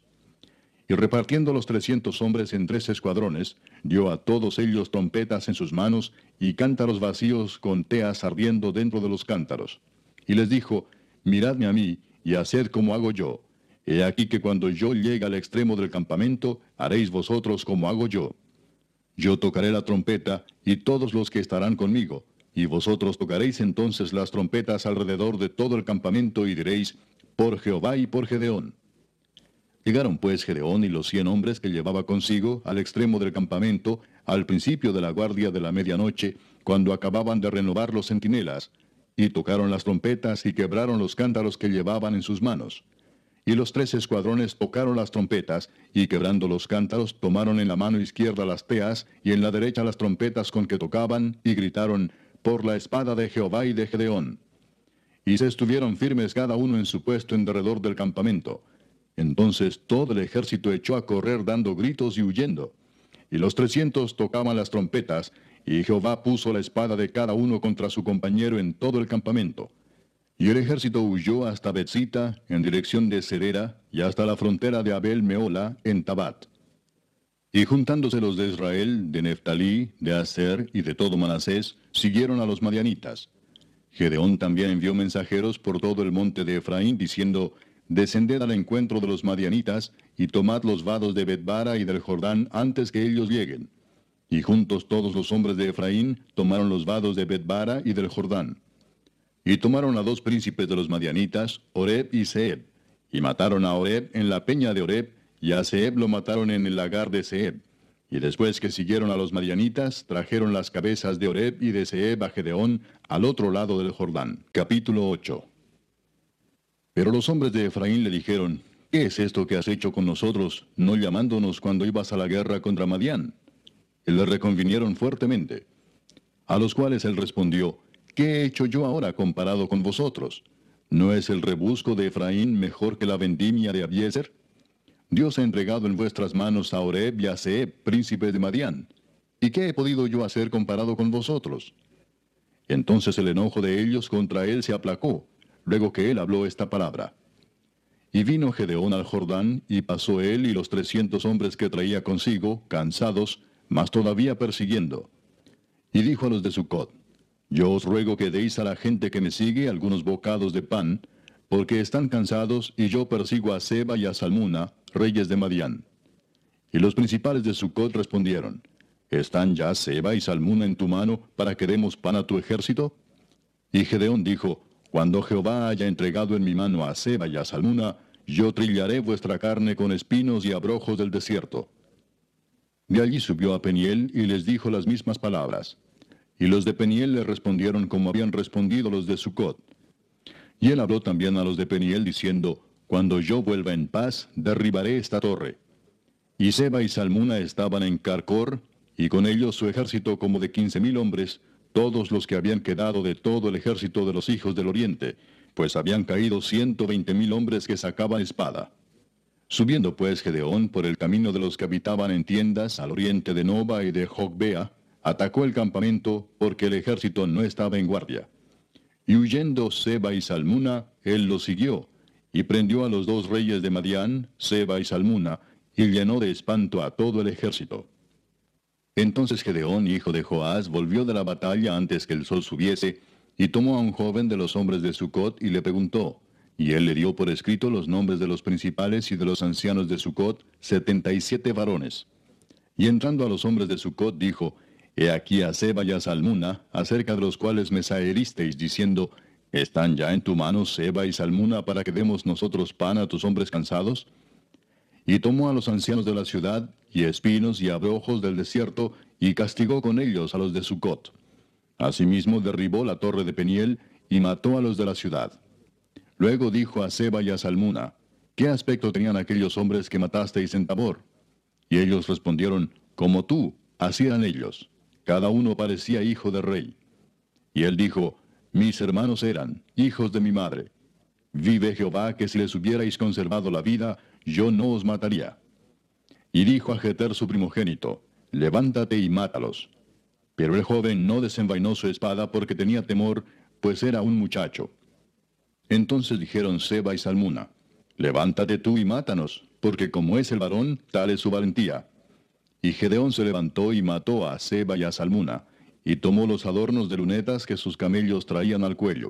A: Y repartiendo los trescientos hombres en tres escuadrones, dio a todos ellos trompetas en sus manos y cántaros vacíos con teas ardiendo dentro de los cántaros. Y les dijo, Miradme a mí, y haced como hago yo. He aquí que cuando yo llegue al extremo del campamento, haréis vosotros como hago yo. Yo tocaré la trompeta, y todos los que estarán conmigo, y vosotros tocaréis entonces las trompetas alrededor de todo el campamento, y diréis, Por Jehová y por Gedeón. Llegaron pues Gedeón y los cien hombres que llevaba consigo al extremo del campamento, al principio de la guardia de la medianoche, cuando acababan de renovar los centinelas, y tocaron las trompetas y quebraron los cántaros que llevaban en sus manos. Y los tres escuadrones tocaron las trompetas, y quebrando los cántaros, tomaron en la mano izquierda las teas, y en la derecha las trompetas con que tocaban, y gritaron, Por la espada de Jehová y de Gedeón. Y se estuvieron firmes cada uno en su puesto en derredor del campamento. Entonces todo el ejército echó a correr dando gritos y huyendo. Y los trescientos tocaban las trompetas, y Jehová puso la espada de cada uno contra su compañero en todo el campamento. Y el ejército huyó hasta Betzita, en dirección de Serera, y hasta la frontera de Abel Meola, en Tabat. Y juntándose los de Israel, de Neftalí, de Aser y de todo Manasés, siguieron a los madianitas. Gedeón también envió mensajeros por todo el monte de Efraín, diciendo, Descended al encuentro de los madianitas, y tomad los vados de Betbara y del Jordán antes que ellos lleguen. Y juntos todos los hombres de Efraín tomaron los vados de Betbara y del Jordán. Y tomaron a dos príncipes de los madianitas, Oreb y Zeeb, y mataron a Oreb en la peña de Oreb, y a Zeeb lo mataron en el lagar de Zeeb. Y después que siguieron a los madianitas, trajeron las cabezas de Oreb y de Zeeb a Gedeón, al otro lado del Jordán. Capítulo ocho. Pero los hombres de Efraín le dijeron, ¿Qué es esto que has hecho con nosotros, no llamándonos cuando ibas a la guerra contra Madián? Y le reconvinieron fuertemente. A los cuales él respondió, ¿Qué he hecho yo ahora comparado con vosotros? ¿No es el rebusco de Efraín mejor que la vendimia de Abiezer? Dios ha entregado en vuestras manos a Oreb y a Zeeb, príncipes de Madián. ¿Y qué he podido yo hacer comparado con vosotros? Entonces el enojo de ellos contra él se aplacó, luego que él habló esta palabra. Y vino Gedeón al Jordán, y pasó él y los trescientos hombres que traía consigo, cansados, mas todavía persiguiendo. Y dijo a los de Sucot, Yo os ruego que deis a la gente que me sigue algunos bocados de pan, porque están cansados, y yo persigo a Seba y a Salmuna, reyes de Madián. Y los principales de Sucot respondieron, ¿Están ya Seba y Salmuna en tu mano, para que demos pan a tu ejército? Y Gedeón dijo, Cuando Jehová haya entregado en mi mano a Seba y a Salmuna, yo trillaré vuestra carne con espinos y abrojos del desierto. De allí subió a Peniel y les dijo las mismas palabras. Y los de Peniel le respondieron como habían respondido los de Sucot. Y él habló también a los de Peniel diciendo, Cuando yo vuelva en paz, derribaré esta torre. Y Seba y Salmuna estaban en Carcor, y con ellos su ejército como de quince mil hombres, todos los que habían quedado de todo el ejército de los hijos del oriente, pues habían caído ciento veinte mil hombres que sacaban espada. Subiendo pues Gedeón por el camino de los que habitaban en tiendas al oriente de Nova y de Jogbea, atacó el campamento porque el ejército no estaba en guardia. Y huyendo Seba y Salmuna, él los siguió, y prendió a los dos reyes de Madián, Seba y Salmuna, y llenó de espanto a todo el ejército. Entonces Gedeón, hijo de Joás, volvió de la batalla antes que el sol subiese, y tomó a un joven de los hombres de Sucot y le preguntó, y él le dio por escrito los nombres de los principales y de los ancianos de Sucot, setenta y siete varones. Y entrando a los hombres de Sucot, dijo, He aquí a Seba y a Salmuna, acerca de los cuales me saheristeis, diciendo, ¿Están ya en tu mano Seba y Salmuna para que demos nosotros pan a tus hombres cansados? Y tomó a los ancianos de la ciudad, y espinos y abrojos del desierto, y castigó con ellos a los de Sucot. Asimismo derribó la torre de Peniel, y mató a los de la ciudad. Luego dijo a Seba y a Salmuna, ¿Qué aspecto tenían aquellos hombres que matasteis en Tabor? Y ellos respondieron, Como tú, así eran ellos. Cada uno parecía hijo de rey. Y él dijo, Mis hermanos eran hijos de mi madre. Vive Jehová, que si les hubierais conservado la vida, yo no os mataría. Y dijo a Jeter su primogénito, Levántate y mátalos. Pero el joven no desenvainó su espada porque tenía temor, pues era un muchacho. Entonces dijeron Seba y Salmuna, Levántate tú y mátanos, porque como es el varón, tal es su valentía. Y Gedeón se levantó y mató a Seba y a Salmuna, y tomó los adornos de lunetas que sus camellos traían al cuello.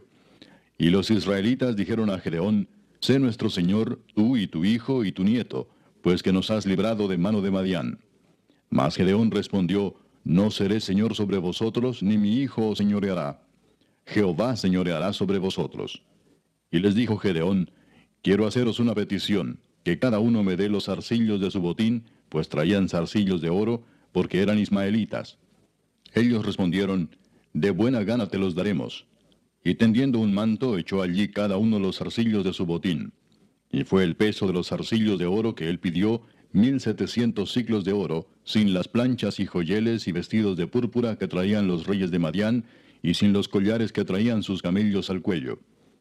A: Y los israelitas dijeron a Gedeón, Sé nuestro señor, tú y tu hijo y tu nieto, pues que nos has librado de mano de Madián. Mas Gedeón respondió, No seré señor sobre vosotros, ni mi hijo os señoreará. Jehová señoreará sobre vosotros. Y les dijo Gedeón, Quiero haceros una petición, que cada uno me dé los zarcillos de su botín, pues traían zarcillos de oro, porque eran ismaelitas. Ellos respondieron, De buena gana te los daremos. Y tendiendo un manto, echó allí cada uno los zarcillos de su botín. Y fue el peso de los zarcillos de oro que él pidió, mil setecientos siclos de oro, sin las planchas y joyeles y vestidos de púrpura que traían los reyes de Madián, y sin los collares que traían sus camellos al cuello.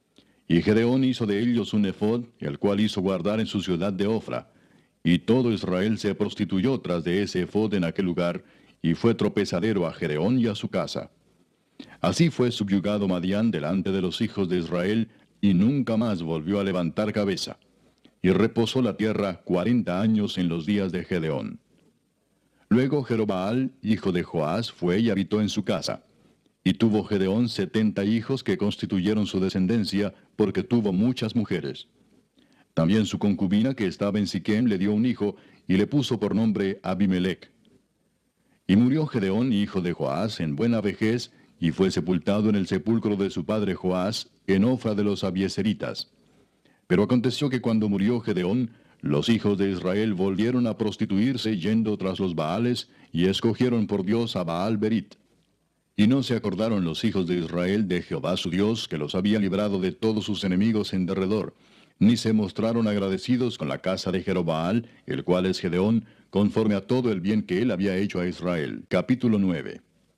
A: Y Gedeón hizo de ellos un ephod, el cual hizo guardar en su ciudad de Ofra. Y todo Israel se prostituyó tras de ese ephod en aquel lugar, y fue tropezadero a Gedeón y a su casa. Así fue subyugado Madián delante de los hijos de Israel, y nunca más volvió a levantar cabeza. Y reposó la tierra cuarenta años en los días de Gedeón. Luego Jerobaal, hijo de Joás, fue y habitó en su casa. Y tuvo Gedeón setenta hijos que constituyeron su descendencia, porque tuvo muchas mujeres. También su concubina que estaba en Siquem le dio un hijo, y le puso por nombre Abimelech. Y murió Gedeón, hijo de Joás, en buena vejez, y fue sepultado en el sepulcro de su padre Joás, en Ofra de los Abieseritas. Pero aconteció que cuando murió Gedeón, los hijos de Israel volvieron a prostituirse yendo tras los Baales, y escogieron por Dios a Baal Berit. Y no se acordaron los hijos de Israel de Jehová su Dios, que los había librado de todos sus enemigos en derredor, ni se mostraron agradecidos con la casa de Jerobaal, el cual es Gedeón, conforme a todo el bien que él había hecho a Israel. Capítulo nueve.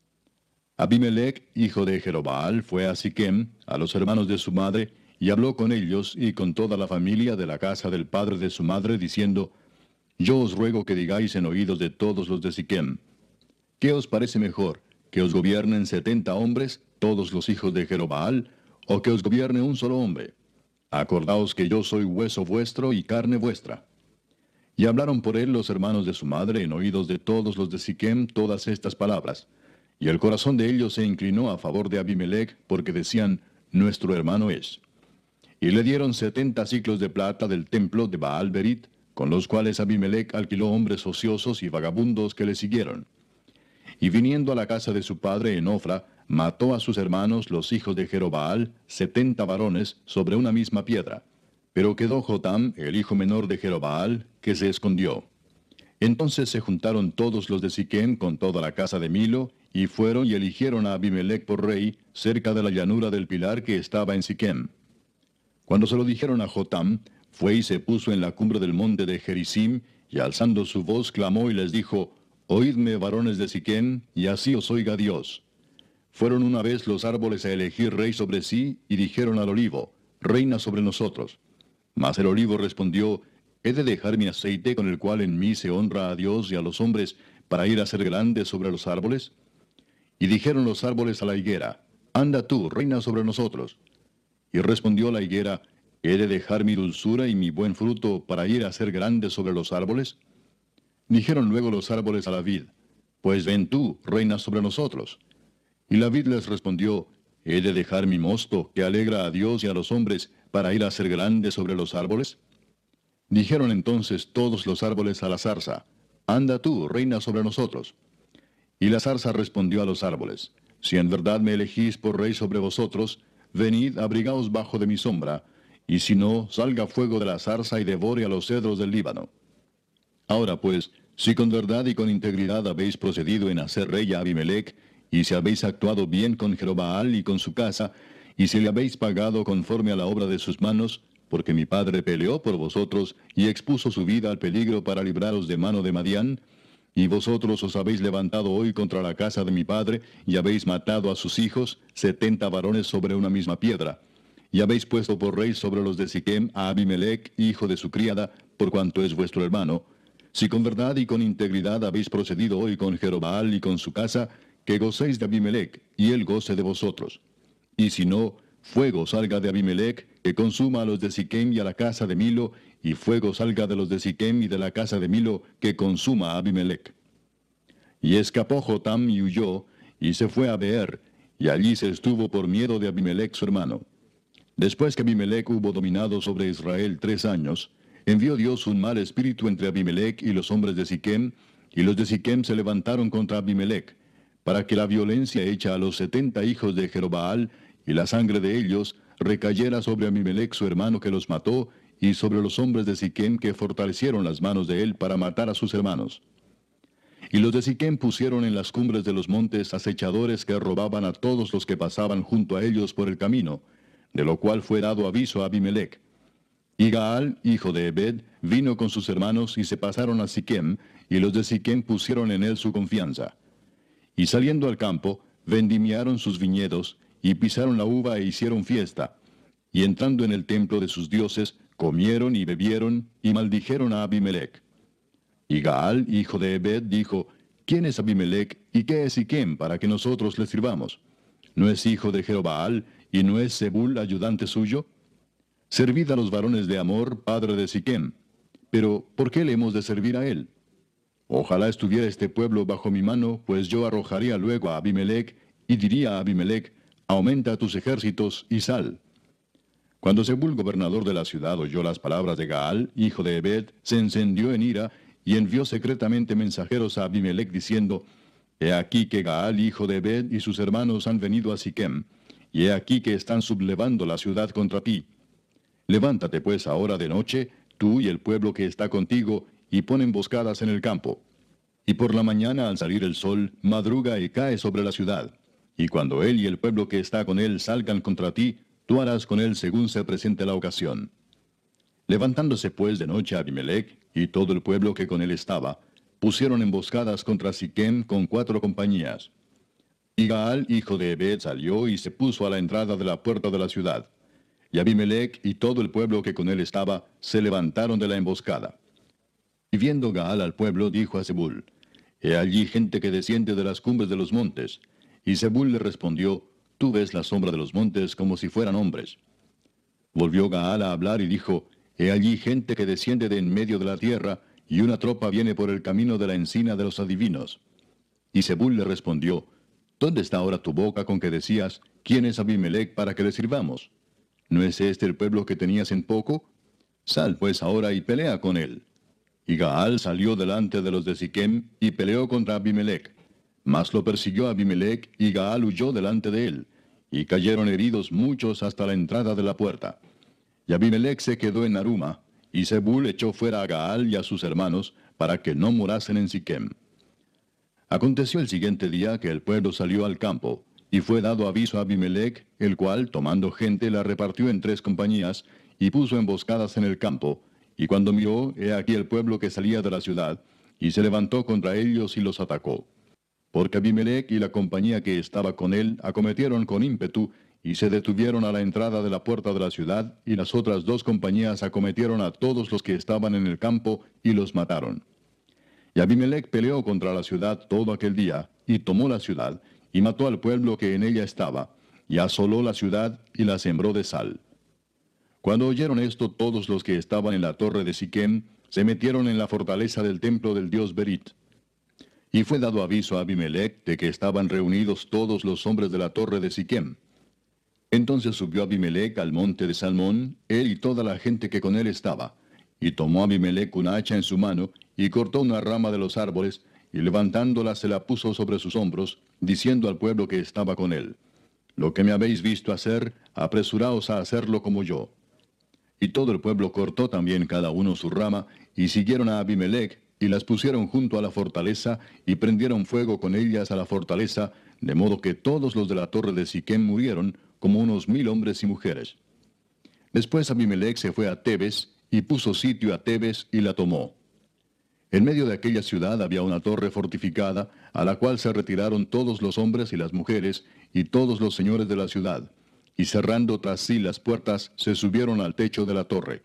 A: Abimelech, hijo de Jerobaal, fue a Siquem, a los hermanos de su madre, y habló con ellos y con toda la familia de la casa del padre de su madre, diciendo, Yo os ruego que digáis en oídos de todos los de Siquem, ¿qué os parece mejor, que os gobiernen setenta hombres, todos los hijos de Jerobaal, o que os gobierne un solo hombre? Acordaos que yo soy hueso vuestro y carne vuestra. Y hablaron por él los hermanos de su madre en oídos de todos los de Siquem todas estas palabras. Y el corazón de ellos se inclinó a favor de Abimelech, porque decían, Nuestro hermano es. Y le dieron setenta siclos de plata del templo de Baal Berit, con los cuales Abimelech alquiló hombres ociosos y vagabundos que le siguieron. Y viniendo a la casa de su padre en Ofra, mató a sus hermanos los hijos de Jerobaal, setenta varones, sobre una misma piedra. Pero quedó Jotam, el hijo menor de Jerobaal, que se escondió. Entonces se juntaron todos los de Siquem con toda la casa de Milo, y fueron y eligieron a Abimelech por rey, cerca de la llanura del pilar que estaba en Siquem. Cuando se lo dijeron a Jotam, fue y se puso en la cumbre del monte de Gerizim, y alzando su voz clamó y les dijo, Oídme, varones de Siquem, y así os oiga Dios. Fueron una vez los árboles a elegir rey sobre sí, y dijeron al olivo, Reina sobre nosotros. Mas el olivo respondió, ¿He de dejar mi aceite con el cual en mí se honra a Dios y a los hombres, para ir a ser grande sobre los árboles? Y dijeron los árboles a la higuera, Anda tú, reina sobre nosotros. Y respondió la higuera, ¿He de dejar mi dulzura y mi buen fruto para ir a ser grande sobre los árboles? Dijeron luego los árboles a la vid, Pues ven tú, reina sobre nosotros. Y la vid les respondió, ¿He de dejar mi mosto, que alegra a Dios y a los hombres, para ir a ser grande sobre los árboles? Dijeron entonces todos los árboles a la zarza, Anda tú, reina sobre nosotros. Y la zarza respondió a los árboles, si en verdad me elegís por rey sobre vosotros, venid, abrigaos bajo de mi sombra, y si no, salga fuego de la zarza y devore a los cedros del Líbano. Ahora pues, si con verdad y con integridad habéis procedido en hacer rey a Abimelech, y si habéis actuado bien con Jerobaal y con su casa, y si le habéis pagado conforme a la obra de sus manos, porque mi padre peleó por vosotros y expuso su vida al peligro para libraros de mano de Madián, y vosotros os habéis levantado hoy contra la casa de mi padre, y habéis matado a sus hijos, setenta varones sobre una misma piedra, y habéis puesto por rey sobre los de Siquem a Abimelech, hijo de su criada, por cuanto es vuestro hermano. Si con verdad y con integridad habéis procedido hoy con Jerobaal y con su casa, que gocéis de Abimelech, y él goce de vosotros. Y si no, fuego salga de Abimelech, que consuma a los de Siquem y a la casa de Milo, y fuego salga de los de Siquem y de la casa de Milo, que consuma a Abimelech. Y escapó Jotam y huyó, y se fue a Beer, y allí se estuvo por miedo de Abimelech su hermano. Después que Abimelech hubo dominado sobre Israel tres años, envió Dios un mal espíritu entre Abimelech y los hombres de Siquem, y los de Siquem se levantaron contra Abimelech, para que la violencia hecha a los setenta hijos de Jerobaal y la sangre de ellos recayera sobre Abimelech su hermano que los mató, y sobre los hombres de Siquem que fortalecieron las manos de él para matar a sus hermanos. Y los de Siquem pusieron en las cumbres de los montes acechadores que robaban a todos los que pasaban junto a ellos por el camino, de lo cual fue dado aviso a Abimelech. Y Gaal, hijo de Ebed, vino con sus hermanos y se pasaron a Siquem, y los de Siquem pusieron en él su confianza. Y saliendo al campo, vendimiaron sus viñedos, y pisaron la uva e hicieron fiesta. Y entrando en el templo de sus dioses, comieron y bebieron, y maldijeron a Abimelech. Y Gaal, hijo de Ebed, dijo, ¿quién es Abimelech y qué es Siquem para que nosotros le sirvamos? ¿No es hijo de Jerobaal, y no es Zebul ayudante suyo? Servid a los varones de Amor, padre de Siquem. Pero, ¿por qué le hemos de servir a él? Ojalá estuviera este pueblo bajo mi mano, pues yo arrojaría luego a Abimelech, y diría a Abimelech, aumenta tus ejércitos y sal. Cuando Zebul, gobernador de la ciudad, oyó las palabras de Gaal, hijo de Ebed, se encendió en ira, y envió secretamente mensajeros a Abimelech, diciendo, He aquí que Gaal, hijo de Ebed, y sus hermanos han venido a Siquem, y he aquí que están sublevando la ciudad contra ti. Levántate pues ahora de noche, tú y el pueblo que está contigo, y pon emboscadas en el campo. Y por la mañana al salir el sol, madruga y cae sobre la ciudad. Y cuando él y el pueblo que está con él salgan contra ti, tú harás con él según se presente la ocasión. Levantándose pues de noche Abimelech, y todo el pueblo que con él estaba, pusieron emboscadas contra Siquem con cuatro compañías. Y Gaal, hijo de Ebed, salió y se puso a la entrada de la puerta de la ciudad. Y Abimelech y todo el pueblo que con él estaba, se levantaron de la emboscada. Y viendo Gaal al pueblo, dijo a Zebul, He allí gente que desciende de las cumbres de los montes. Y Zebul le respondió, Tú ves la sombra de los montes como si fueran hombres. Volvió Gaal a hablar y dijo, He allí gente que desciende de en medio de la tierra, y una tropa viene por el camino de la encina de los adivinos. Y Zebul le respondió, ¿Dónde está ahora tu boca con que decías, ¿quién es Abimelech para que le sirvamos? ¿No es este el pueblo que tenías en poco? Sal pues ahora y pelea con él. Y Gaal salió delante de los de Siquem y peleó contra Abimelech. Mas lo persiguió Abimelech y Gaal huyó delante de él. Y cayeron heridos muchos hasta la entrada de la puerta. Y Abimelech se quedó en Aruma, y Zebul echó fuera a Gaal y a sus hermanos, para que no morasen en Siquem. Aconteció el siguiente día que el pueblo salió al campo, y fue dado aviso a Abimelech, el cual, tomando gente, la repartió en tres compañías, y puso emboscadas en el campo, y cuando miró, he aquí el pueblo que salía de la ciudad, y se levantó contra ellos y los atacó. Porque Abimelech y la compañía que estaba con él acometieron con ímpetu, y se detuvieron a la entrada de la puerta de la ciudad, y las otras dos compañías acometieron a todos los que estaban en el campo, y los mataron. Y Abimelech peleó contra la ciudad todo aquel día, y tomó la ciudad, y mató al pueblo que en ella estaba, y asoló la ciudad, y la sembró de sal. Cuando oyeron esto, todos los que estaban en la torre de Siquem, se metieron en la fortaleza del templo del dios Berit. Y fue dado aviso a Abimelech de que estaban reunidos todos los hombres de la torre de Siquem. Entonces subió Abimelech al monte de Salmón, él y toda la gente que con él estaba, y tomó Abimelech un hacha en su mano, y cortó una rama de los árboles, y levantándola se la puso sobre sus hombros, diciendo al pueblo que estaba con él: Lo que me habéis visto hacer, apresuraos a hacerlo como yo. Y todo el pueblo cortó también cada uno su rama, y siguieron a Abimelech, y las pusieron junto a la fortaleza, y prendieron fuego con ellas a la fortaleza, de modo que todos los de la torre de Siquem murieron, como unos mil hombres y mujeres. Después Abimelech se fue a Tebes, y puso sitio a Tebes, y la tomó. En medio de aquella ciudad había una torre fortificada, a la cual se retiraron todos los hombres y las mujeres, y todos los señores de la ciudad, y cerrando tras sí las puertas, se subieron al techo de la torre.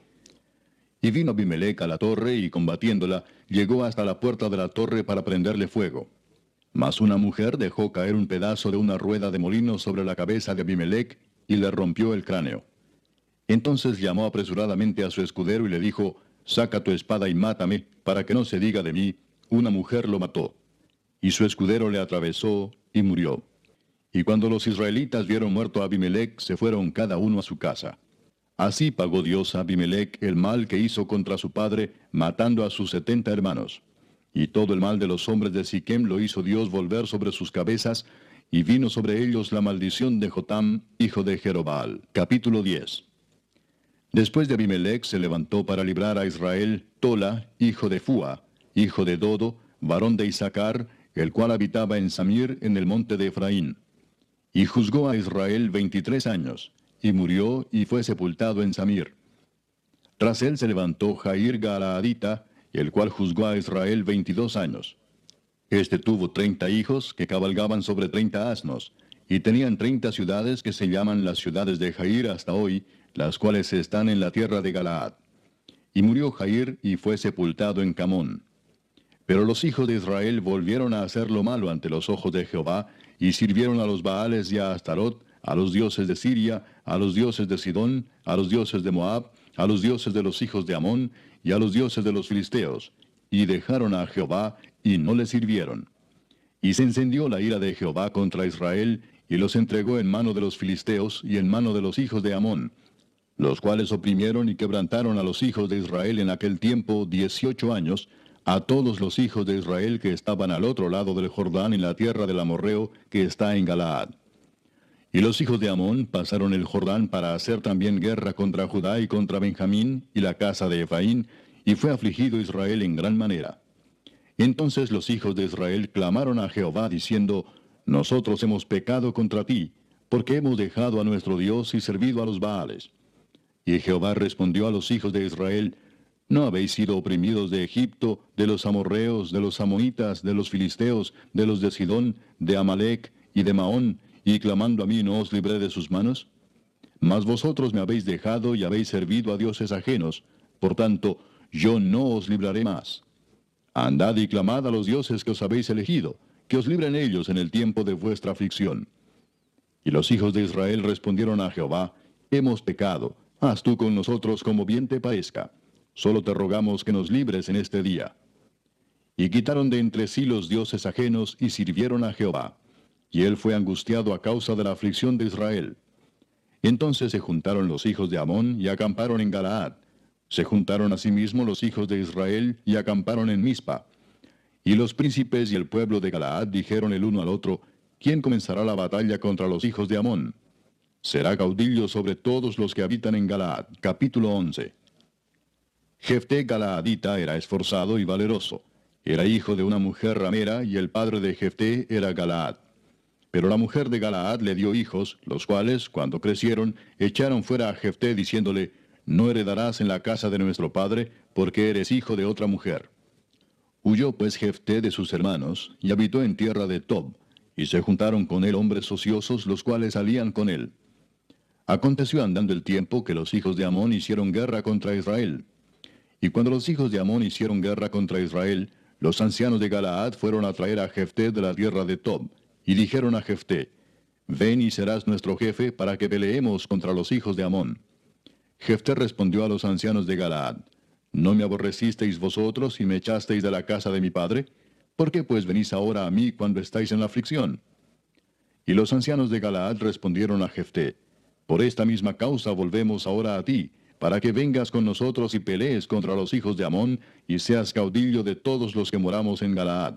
A: Y vino Abimelech a la torre, y combatiéndola, llegó hasta la puerta de la torre para prenderle fuego. Mas una mujer dejó caer un pedazo de una rueda de molino sobre la cabeza de Abimelech, y le rompió el cráneo. Entonces llamó apresuradamente a su escudero y le dijo: Saca tu espada y mátame, para que no se diga de mí, una mujer lo mató. Y su escudero le atravesó, y murió. Y cuando los israelitas vieron muerto a Abimelech, se fueron cada uno a su casa. Así pagó Dios a Abimelech el mal que hizo contra su padre, matando a sus setenta hermanos. Y todo el mal de los hombres de Siquem lo hizo Dios volver sobre sus cabezas, y vino sobre ellos la maldición de Jotam, hijo de Jerobbaal. Capítulo diez. Después de Abimelech se levantó para librar a Israel Tola, hijo de Fua, hijo de Dodo, varón de Isaacar, el cual habitaba en Samir, en el monte de Efraín. Y juzgó a Israel veintitrés años, y murió y fue sepultado en Samir. Tras él se levantó Jair Galaadita, el cual juzgó a Israel veintidós años. Este tuvo treinta hijos que cabalgaban sobre treinta asnos, y tenían treinta ciudades que se llaman las ciudades de Jair hasta hoy, las cuales están en la tierra de Galaad. Y murió Jair y fue sepultado en Camón. Pero los hijos de Israel volvieron a hacer lo malo ante los ojos de Jehová, y sirvieron a los Baales y a Astarot, a los dioses de Siria, a los dioses de Sidón, a los dioses de Moab, a los dioses de los hijos de Amón, y a los dioses de los filisteos, y dejaron a Jehová, y no le sirvieron. Y se encendió la ira de Jehová contra Israel, y los entregó en mano de los filisteos, y en mano de los hijos de Amón, los cuales oprimieron y quebrantaron a los hijos de Israel en aquel tiempo dieciocho años, a todos los hijos de Israel que estaban al otro lado del Jordán en la tierra del amorreo que está en Galaad. Y los hijos de Amón pasaron el Jordán para hacer también guerra contra Judá y contra Benjamín y la casa de Efraín, y fue afligido Israel en gran manera. Entonces los hijos de Israel clamaron a Jehová diciendo: Nosotros hemos pecado contra ti, porque hemos dejado a nuestro Dios y servido a los Baales. Y Jehová respondió a los hijos de Israel: ¿No habéis sido oprimidos de Egipto, de los amorreos, de los amonitas, de los filisteos, de los de Sidón, de Amalec y de Maón, y clamando a mí no os libré de sus manos? Mas vosotros me habéis dejado y habéis servido a dioses ajenos, por tanto, yo no os libraré más. Andad y clamad a los dioses que os habéis elegido, que os libren ellos en el tiempo de vuestra aflicción. Y los hijos de Israel respondieron a Jehová: Hemos pecado, haz tú con nosotros como bien te parezca. Solo te rogamos que nos libres en este día. Y quitaron de entre sí los dioses ajenos y sirvieron a Jehová. Y él fue angustiado a causa de la aflicción de Israel. Entonces se juntaron los hijos de Amón y acamparon en Galaad. Se juntaron asimismo los hijos de Israel y acamparon en Mizpa. Y los príncipes y el pueblo de Galaad dijeron el uno al otro: ¿Quién comenzará la batalla contra los hijos de Amón? Será caudillo sobre todos los que habitan en Galaad. Capítulo once. Jefté Galaadita era esforzado y valeroso. Era hijo de una mujer ramera, y el padre de Jefté era Galaad. Pero la mujer de Galaad le dio hijos, los cuales, cuando crecieron, echaron fuera a Jefté, diciéndole: No heredarás en la casa de nuestro padre, porque eres hijo de otra mujer. Huyó pues Jefté de sus hermanos, y habitó en tierra de Tob, y se juntaron con él hombres ociosos, los cuales salían con él. Aconteció andando el tiempo que los hijos de Amón hicieron guerra contra Israel. Y cuando los hijos de Amón hicieron guerra contra Israel, los ancianos de Galaad fueron a traer a Jefté de la tierra de Tob, y dijeron a Jefté: Ven y serás nuestro jefe para que peleemos contra los hijos de Amón. Jefté respondió a los ancianos de Galaad: ¿No me aborrecisteis vosotros y me echasteis de la casa de mi padre? ¿Por qué pues venís ahora a mí cuando estáis en la aflicción? Y los ancianos de Galaad respondieron a Jefté: Por esta misma causa volvemos ahora a ti, para que vengas con nosotros y pelees contra los hijos de Amón, y seas caudillo de todos los que moramos en Galaad.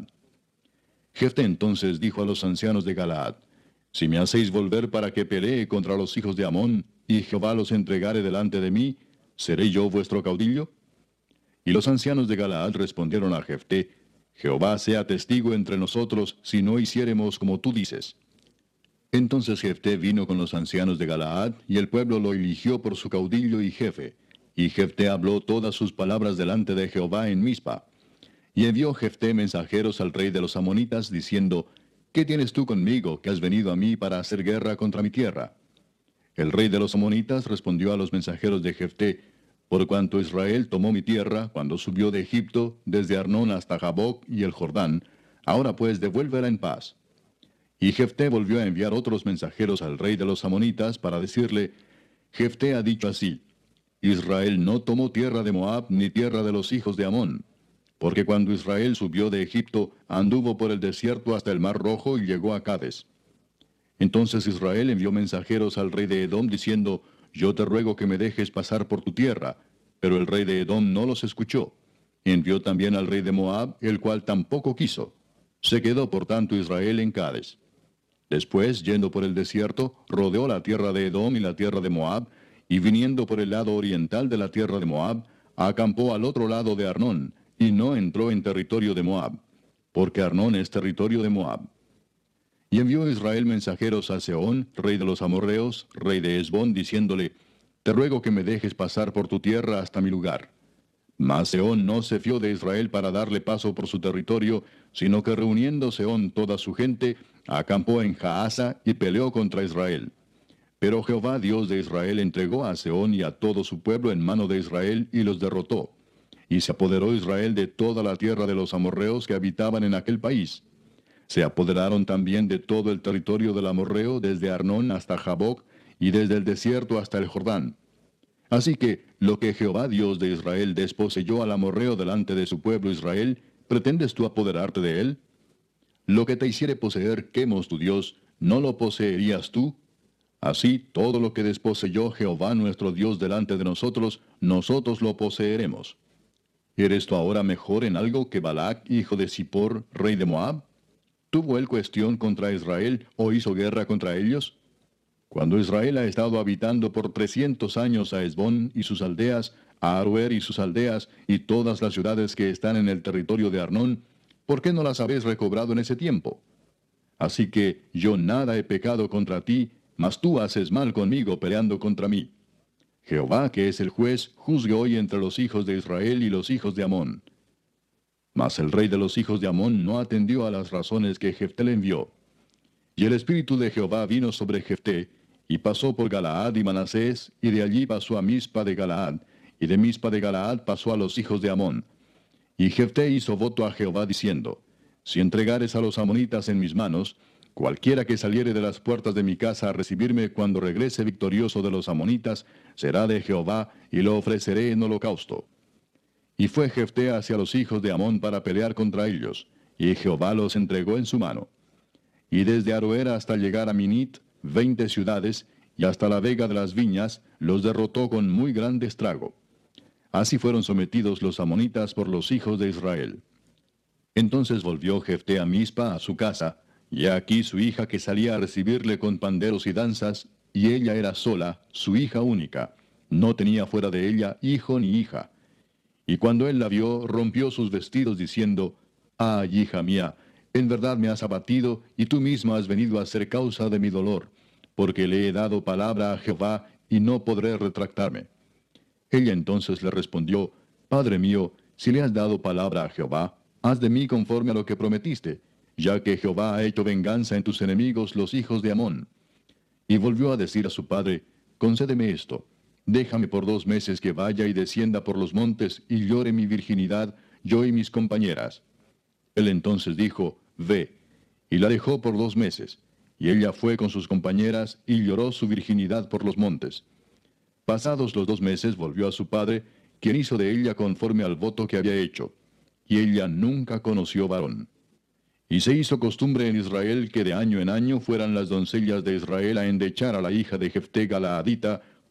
A: Jefté entonces dijo a los ancianos de Galaad: Si me hacéis volver para que pelee contra los hijos de Amón, y Jehová los entregare delante de mí, ¿seré yo vuestro caudillo? Y los ancianos de Galaad respondieron a Jefté: Jehová sea testigo entre nosotros, si no hiciéremos como tú dices. Entonces Jefté vino con los ancianos de Galaad, y el pueblo lo eligió por su caudillo y jefe. Y Jefté habló todas sus palabras delante de Jehová en Mizpa. Y envió Jefté mensajeros al rey de los amonitas, diciendo: ¿Qué tienes tú conmigo, que has venido a mí para hacer guerra contra mi tierra? El rey de los amonitas respondió a los mensajeros de Jefté: Por cuanto Israel tomó mi tierra, cuando subió de Egipto, desde Arnón hasta Jaboc y el Jordán, ahora pues devuélvela en paz. Y Jefté volvió a enviar otros mensajeros al rey de los amonitas para decirle: Jefté ha dicho así: Israel no tomó tierra de Moab ni tierra de los hijos de Amón, porque cuando Israel subió de Egipto, anduvo por el desierto hasta el mar Rojo y llegó a Cades. Entonces Israel envió mensajeros al rey de Edom diciendo: Yo te ruego que me dejes pasar por tu tierra. Pero el rey de Edom no los escuchó. Envió también al rey de Moab, el cual tampoco quiso. Se quedó por tanto Israel en Cades. Después, yendo por el desierto, rodeó la tierra de Edom y la tierra de Moab, y viniendo por el lado oriental de la tierra de Moab, acampó al otro lado de Arnón, y no entró en territorio de Moab, porque Arnón es territorio de Moab. Y envió Israel mensajeros a Sehón, rey de los amorreos, rey de Hesbón, diciéndole: Te ruego que me dejes pasar por tu tierra hasta mi lugar. Mas Sehón no se fió de Israel para darle paso por su territorio, sino que reuniendo Sehón toda su gente, acampó en Jaasa y peleó contra Israel. Pero Jehová Dios de Israel entregó a Sehón y a todo su pueblo en mano de Israel y los derrotó. Y se apoderó Israel de toda la tierra de los amorreos que habitaban en aquel país. Se apoderaron también de todo el territorio del amorreo, desde Arnón hasta Jaboc, y desde el desierto hasta el Jordán. Así que lo que Jehová Dios de Israel desposeyó al amorreo delante de su pueblo Israel, ¿pretendes tú apoderarte de él? Lo que te hiciere poseer Quemos tu Dios, ¿no lo poseerías tú? Así todo lo que desposeyó Jehová nuestro Dios delante de nosotros, nosotros lo poseeremos. ¿Eres tú ahora mejor en algo que Balac, hijo de Zippor, rey de Moab? ¿Tuvo él cuestión contra Israel o hizo guerra contra ellos? Cuando Israel ha estado habitando por trescientos años a Hesbón y sus aldeas, a Aroer y sus aldeas, y todas las ciudades que están en el territorio de Arnón, ¿por qué no las habéis recobrado en ese tiempo? Así que yo nada he pecado contra ti, mas tú haces mal conmigo peleando contra mí. Jehová, que es el juez, juzgue hoy entre los hijos de Israel y los hijos de Amón. Mas el rey de los hijos de Amón no atendió a las razones que Jefté le envió. Y el espíritu de Jehová vino sobre Jefté, y pasó por Galaad y Manasés, y de allí pasó a Mizpa de Galaad, y de Mizpa de Galaad pasó a los hijos de Amón. Y Jefté hizo voto a Jehová diciendo: Si entregares a los amonitas en mis manos, cualquiera que saliere de las puertas de mi casa a recibirme cuando regrese victorioso de los amonitas, será de Jehová, y lo ofreceré en holocausto. Y fue Jefté hacia los hijos de Amón para pelear contra ellos, y Jehová los entregó en su mano. Y desde Aroer hasta llegar a Minit, veinte ciudades, y hasta la vega de las viñas, los derrotó con muy grande estrago. Así fueron sometidos los amonitas por los hijos de Israel. Entonces volvió Jefté a Mizpa, a su casa, y he aquí su hija que salía a recibirle con panderos y danzas, y ella era sola, su hija única. No tenía fuera de ella hijo ni hija. Y cuando él la vio, rompió sus vestidos, diciendo: Ay, hija mía, en verdad me has abatido, y tú misma has venido a ser causa de mi dolor, porque le he dado palabra a Jehová, y no podré retractarme. Ella entonces le respondió: Padre mío, si le has dado palabra a Jehová, haz de mí conforme a lo que prometiste, ya que Jehová ha hecho venganza en tus enemigos, los hijos de Amón. Y volvió a decir a su padre: Concédeme esto, déjame por dos meses que vaya y descienda por los montes, y llore mi virginidad, yo y mis compañeras. Él entonces dijo: Ve. Y la dejó por dos meses. Y ella fue con sus compañeras, y lloró su virginidad por los montes. Pasados los dos meses volvió a su padre, quien hizo de ella conforme al voto que había hecho. Y ella nunca conoció varón. Y se hizo costumbre en Israel que de año en año fueran las doncellas de Israel a endechar a la hija de Jefté Galaadita,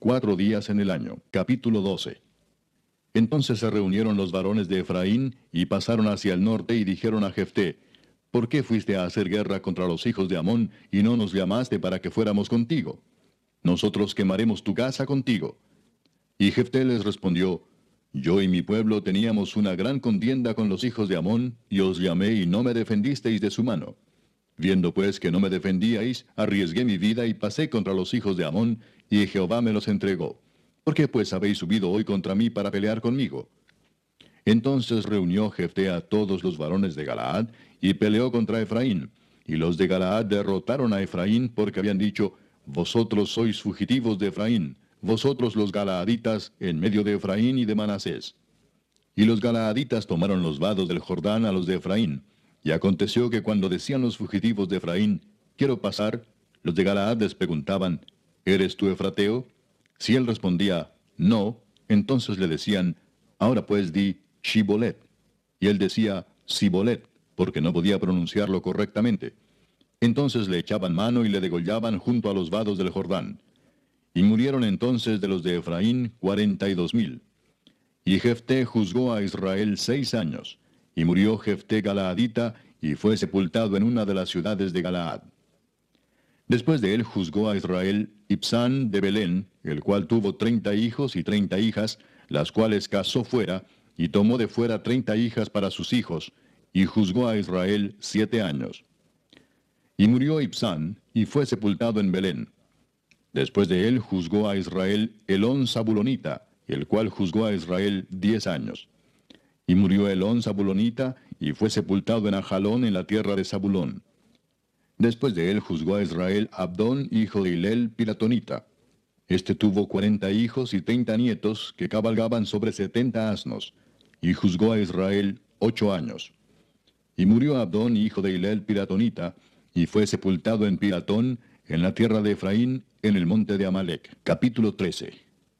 A: cuatro días en el año. Capítulo doce. Entonces se reunieron los varones de Efraín, y pasaron hacia el norte, y dijeron a Jefté: ¿Por qué fuiste a hacer guerra contra los hijos de Amón, y no nos llamaste para que fuéramos contigo? Nosotros quemaremos tu casa contigo. Y Jefté les respondió: Yo y mi pueblo teníamos una gran contienda con los hijos de Amón, y os llamé y no me defendisteis de su mano. Viendo pues que no me defendíais, arriesgué mi vida y pasé contra los hijos de Amón, y Jehová me los entregó. ¿Por qué pues habéis subido hoy contra mí para pelear conmigo? Entonces reunió Jefté a todos los varones de Galaad, y peleó contra Efraín. Y los de Galaad derrotaron a Efraín, porque habían dicho: Vosotros sois fugitivos de Efraín, vosotros los galaaditas, en medio de Efraín y de Manasés. Y los galaaditas tomaron los vados del Jordán a los de Efraín. Y aconteció que cuando decían los fugitivos de Efraín: Quiero pasar, los de Galaad les preguntaban: ¿Eres tú efrateo? Si él respondía: No, entonces le decían: Ahora pues di Shibolet. Y él decía Sibolet, porque no podía pronunciarlo correctamente. Entonces le echaban mano y le degollaban junto a los vados del Jordán. Y murieron entonces de los de Efraín cuarenta y dos mil. Y Jefté juzgó a Israel seis años. Y murió Jefté Galaadita, y fue sepultado en una de las ciudades de Galaad. Después de él juzgó a Israel Ibsán de Belén, el cual tuvo treinta hijos y treinta hijas, las cuales casó fuera, y tomó de fuera treinta hijas para sus hijos, y juzgó a Israel siete años. Y murió Ibsán, y fue sepultado en Belén. Después de él juzgó a Israel Elón Zabulonita, el cual juzgó a Israel diez años. Y murió Elón Zabulonita, y fue sepultado en Ajalón, en la tierra de Zabulón. Después de él juzgó a Israel Abdón, hijo de Hilel, Piratonita. Este tuvo cuarenta hijos y treinta nietos, que cabalgaban sobre setenta asnos, y juzgó a Israel ocho años. Y murió Abdón, hijo de Hilel, Piratonita, y fue sepultado en Piratón, en la tierra de Efraín, en el monte de Amalec. Capítulo trece.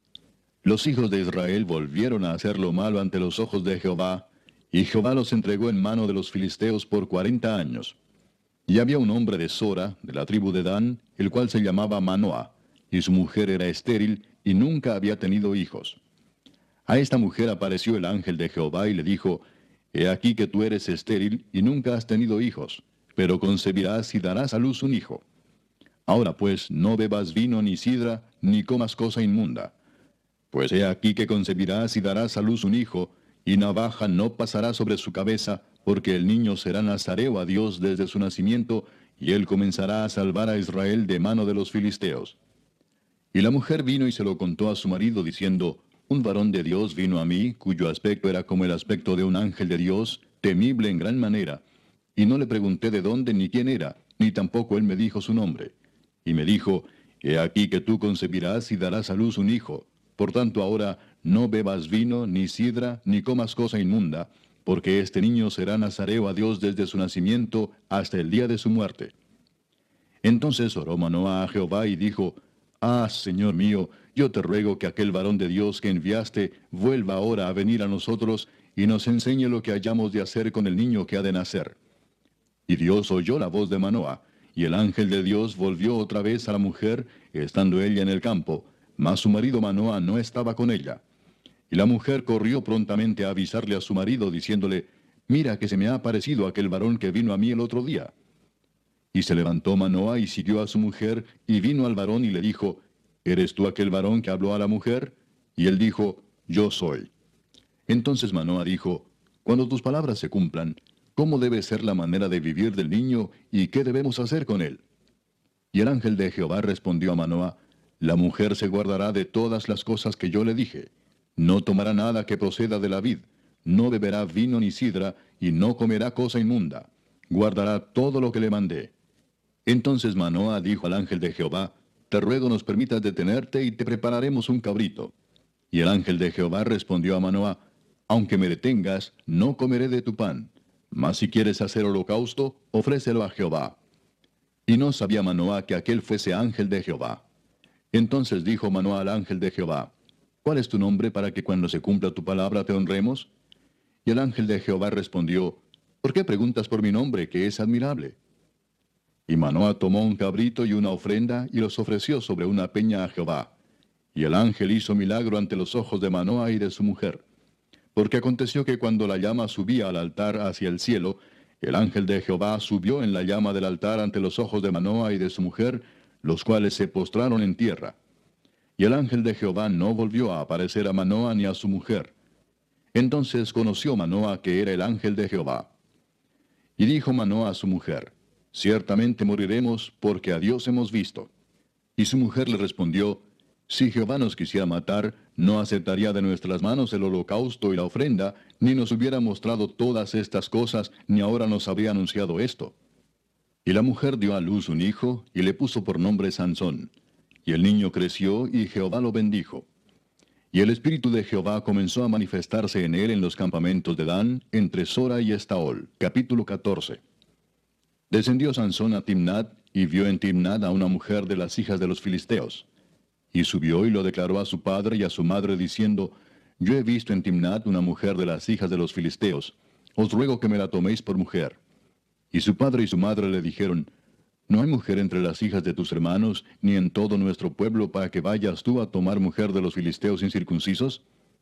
A: Los hijos de Israel volvieron a hacer lo malo ante los ojos de Jehová, y Jehová los entregó en mano de los filisteos por cuarenta años. Y había un hombre de Sora, de la tribu de Dan, el cual se llamaba Manoah, y su mujer era estéril, y nunca había tenido hijos. A esta mujer apareció el ángel de Jehová, y le dijo: He aquí que tú eres estéril, y nunca has tenido hijos, pero concebirás y darás a luz un hijo. Ahora pues, no bebas vino ni sidra, ni comas cosa inmunda. Pues he aquí que concebirás y darás a luz un hijo, y navaja no pasará sobre su cabeza, porque el niño será nazareo a Dios desde su nacimiento, y él comenzará a salvar a Israel de mano de los filisteos. Y la mujer vino y se lo contó a su marido, diciendo: Un varón de Dios vino a mí, cuyo aspecto era como el aspecto de un ángel de Dios, temible en gran manera. Y no le pregunté de dónde ni quién era, ni tampoco él me dijo su nombre. Y me dijo: He aquí que tú concebirás y darás a luz un hijo. Por tanto ahora no bebas vino, ni sidra, ni comas cosa inmunda, porque este niño será nazareo a Dios desde su nacimiento hasta el día de su muerte. Entonces oró Manoah a Jehová y dijo: Ah, Señor mío, yo te ruego que aquel varón de Dios que enviaste vuelva ahora a venir a nosotros y nos enseñe lo que hayamos de hacer con el niño que ha de nacer. Y Dios oyó la voz de Manoah, y el ángel de Dios volvió otra vez a la mujer, estando ella en el campo, mas su marido Manoah no estaba con ella. Y la mujer corrió prontamente a avisarle a su marido, diciéndole: Mira que se me ha aparecido aquel varón que vino a mí el otro día. Y se levantó Manoah y siguió a su mujer, y vino al varón y le dijo: ¿Eres tú aquel varón que habló a la mujer? Y él dijo: Yo soy. Entonces Manoah dijo: Cuando tus palabras se cumplan, ¿cómo debe ser la manera de vivir del niño, y qué debemos hacer con él? Y el ángel de Jehová respondió a Manoah: La mujer se guardará de todas las cosas que yo le dije. No tomará nada que proceda de la vid, no beberá vino ni sidra, y no comerá cosa inmunda. Guardará todo lo que le mandé. Entonces Manoah dijo al ángel de Jehová: Te ruego nos permitas detenerte, y te prepararemos un cabrito. Y el ángel de Jehová respondió a Manoah: Aunque me detengas, no comeré de tu pan. Mas si quieres hacer holocausto, ofrécelo a Jehová. Y no sabía Manoah que aquel fuese ángel de Jehová. Entonces dijo Manoah al ángel de Jehová: ¿Cuál es tu nombre para que cuando se cumpla tu palabra te honremos? Y el ángel de Jehová respondió: ¿Por qué preguntas por mi nombre, que es admirable? Y Manoah tomó un cabrito y una ofrenda, y los ofreció sobre una peña a Jehová. Y el ángel hizo milagro ante los ojos de Manoa y de su mujer. Porque aconteció que cuando la llama subía al altar hacia el cielo, el ángel de Jehová subió en la llama del altar ante los ojos de Manoa y de su mujer, los cuales se postraron en tierra. Y el ángel de Jehová no volvió a aparecer a Manoa ni a su mujer. Entonces conoció Manoa que era el ángel de Jehová. Y dijo Manoa a su mujer, ciertamente moriremos, porque a Dios hemos visto. Y su mujer le respondió, si Jehová nos quisiera matar, no aceptaría de nuestras manos el holocausto y la ofrenda, ni nos hubiera mostrado todas estas cosas, ni ahora nos habría anunciado esto. Y la mujer dio a luz un hijo, y le puso por nombre Sansón. Y el niño creció, y Jehová lo bendijo. Y el espíritu de Jehová comenzó a manifestarse en él en los campamentos de Dan, entre Sora y Estaol. Capítulo catorce. Descendió Sansón a Timnat, y vio en Timnat a una mujer de las hijas de los filisteos. Y subió y lo declaró a su padre y a su madre, diciendo, yo he visto en Timnat una mujer de las hijas de los filisteos. Os ruego que me la toméis por mujer. Y su padre y su madre le dijeron, no hay mujer entre las hijas de tus hermanos, ni en todo nuestro pueblo, para que vayas tú a tomar mujer de los filisteos incircuncisos.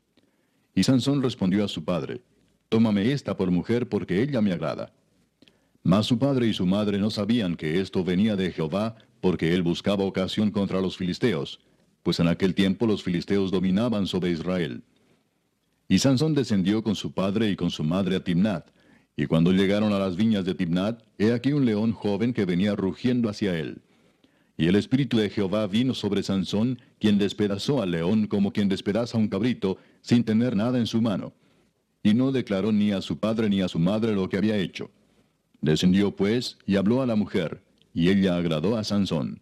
A: Y Sansón respondió a su padre, tómame esta por mujer, porque ella me agrada. Mas su padre y su madre no sabían que esto venía de Jehová, porque él buscaba ocasión contra los filisteos, pues en aquel tiempo los filisteos dominaban sobre Israel. Y Sansón descendió con su padre y con su madre a Timnat, y cuando llegaron a las viñas de Timnat, he aquí un león joven que venía rugiendo hacia él. Y el espíritu de Jehová vino sobre Sansón, quien despedazó al león como quien despedaza un cabrito, sin tener nada en su mano. Y no declaró ni a su padre ni a su madre lo que había hecho. Descendió pues, y habló a la mujer, y ella agradó a Sansón.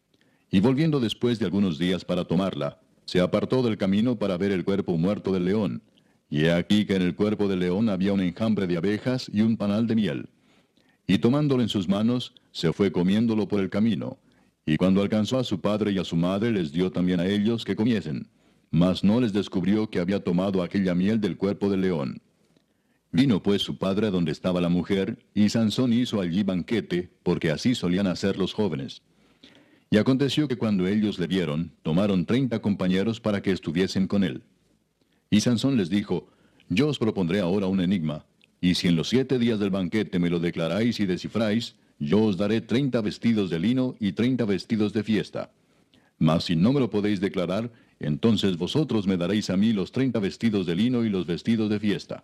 A: Y volviendo después de algunos días para tomarla, se apartó del camino para ver el cuerpo muerto del león. Y he aquí que en el cuerpo del león había un enjambre de abejas y un panal de miel. Y tomándolo en sus manos, se fue comiéndolo por el camino. Y cuando alcanzó a su padre y a su madre, les dio también a ellos que comiesen. Mas no les descubrió que había tomado aquella miel del cuerpo del león. Vino pues su padre a donde estaba la mujer, y Sansón hizo allí banquete, porque así solían hacer los jóvenes. Y aconteció que cuando ellos le vieron, tomaron treinta compañeros para que estuviesen con él. Y Sansón les dijo, yo os propondré ahora un enigma, y si en los siete días del banquete me lo declaráis y descifráis, yo os daré treinta vestidos de lino y treinta vestidos de fiesta. Mas si no me lo podéis declarar, entonces vosotros me daréis a mí los treinta vestidos de lino y los vestidos de fiesta.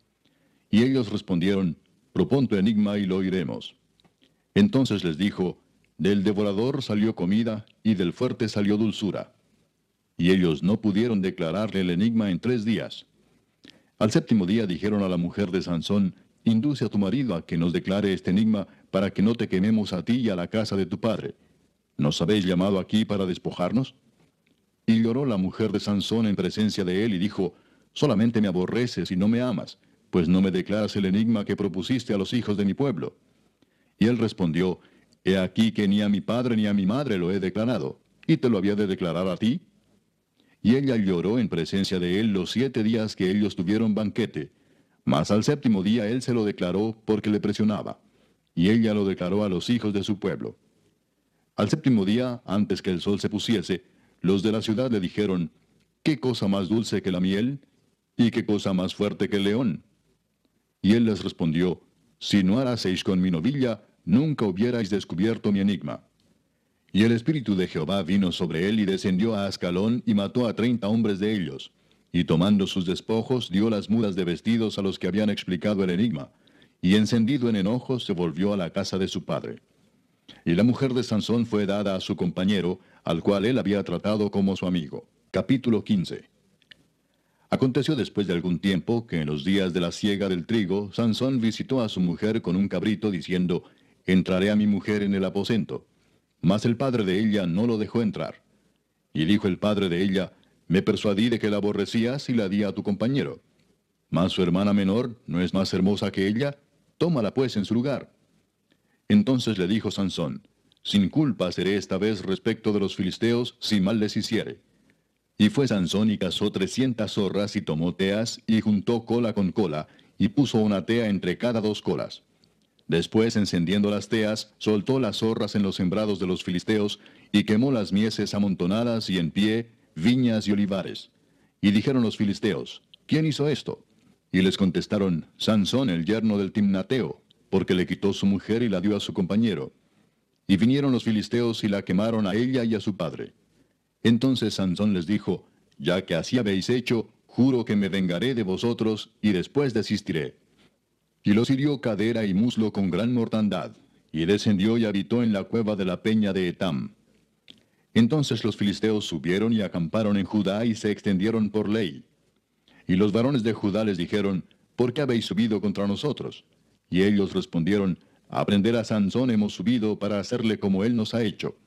A: Y ellos respondieron, propón tu enigma y lo oiremos. Entonces les dijo, del devorador salió comida, y del fuerte salió dulzura. Y ellos no pudieron declararle el enigma en tres días. Al séptimo día dijeron a la mujer de Sansón, induce a tu marido a que nos declare este enigma, para que no te quememos a ti y a la casa de tu padre. ¿Nos habéis llamado aquí para despojarnos? Y lloró la mujer de Sansón en presencia de él, y dijo, solamente me aborreces y no me amas, pues no me declaras el enigma que propusiste a los hijos de mi pueblo. Y él respondió, he aquí que ni a mi padre ni a mi madre lo he declarado, ¿y te lo había de declarar a ti? Y ella lloró en presencia de él los siete días que ellos tuvieron banquete, mas al séptimo día él se lo declaró porque le presionaba, y ella lo declaró a los hijos de su pueblo. Al séptimo día, antes que el sol se pusiese, los de la ciudad le dijeron, ¿qué cosa más dulce que la miel? ¿Y qué cosa más fuerte que el león? Y él les respondió, si no haraseis con mi novilla, nunca hubierais descubierto mi enigma. Y el espíritu de Jehová vino sobre él y descendió a Ascalón y mató a treinta hombres de ellos. Y tomando sus despojos, dio las mudas de vestidos a los que habían explicado el enigma. Y encendido en enojo, se volvió a la casa de su padre. Y la mujer de Sansón fue dada a su compañero, al cual él había tratado como su amigo. Capítulo quince. Aconteció después de algún tiempo que en los días de la siega del trigo, Sansón visitó a su mujer con un cabrito, diciendo, entraré a mi mujer en el aposento. Mas el padre de ella no lo dejó entrar. Y dijo el padre de ella, me persuadí de que la aborrecías y la di a tu compañero. Mas su hermana menor no es más hermosa que ella, tómala pues en su lugar. Entonces le dijo Sansón, sin culpa seré esta vez respecto de los filisteos, si mal les hiciere. Y fue Sansón y cazó trescientas zorras y tomó teas, y juntó cola con cola, y puso una tea entre cada dos colas. Después, encendiendo las teas, soltó las zorras en los sembrados de los filisteos, y quemó las mieses amontonadas y en pie, viñas y olivares. Y dijeron los filisteos, ¿quién hizo esto? Y les contestaron, Sansón, el yerno del Timnateo, porque le quitó su mujer y la dio a su compañero. Y vinieron los filisteos y la quemaron a ella y a su padre. Entonces Sansón les dijo, ya que así habéis hecho, juro que me vengaré de vosotros, y después desistiré. Y los hirió cadera y muslo con gran mortandad, y descendió y habitó en la cueva de la peña de Etam. Entonces los filisteos subieron y acamparon en Judá y se extendieron por ley. Y los varones de Judá les dijeron, ¿por qué habéis subido contra nosotros? Y ellos respondieron, a prender a Sansón hemos subido para hacerle como él nos ha hecho.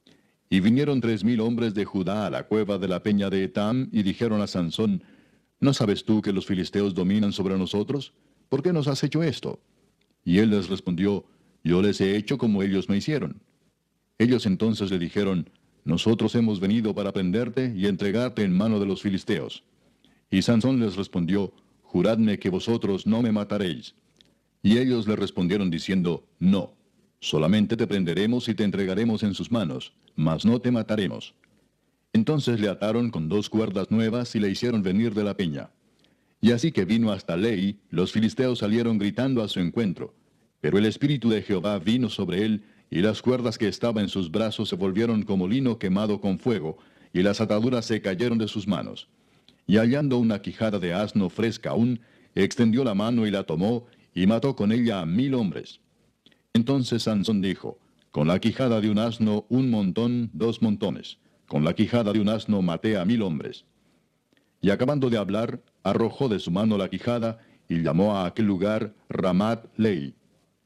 A: Y vinieron tres mil hombres de Judá a la cueva de la peña de Etam, y dijeron a Sansón, ¿no sabes tú que los filisteos dominan sobre nosotros? ¿Por qué nos has hecho esto? Y él les respondió, yo les he hecho como ellos me hicieron. Ellos entonces le dijeron, nosotros hemos venido para prenderte y entregarte en mano de los filisteos. Y Sansón les respondió, juradme que vosotros no me mataréis. Y ellos le respondieron diciendo, no, solamente te prenderemos y te entregaremos en sus manos, mas no te mataremos. Entonces le ataron con dos cuerdas nuevas y le hicieron venir de la peña. Y así que vino hasta Lei, los filisteos salieron gritando a su encuentro. Pero el espíritu de Jehová vino sobre él, y las cuerdas que estaban en sus brazos se volvieron como lino quemado con fuego, y las ataduras se cayeron de sus manos. Y hallando una quijada de asno fresca aún, extendió la mano y la tomó, y mató con ella a mil hombres. Entonces Sansón dijo, con la quijada de un asno un montón, dos montones. Con la quijada de un asno maté a mil hombres. Y acabando de hablar, arrojó de su mano la quijada, y llamó a aquel lugar Ramat Lei.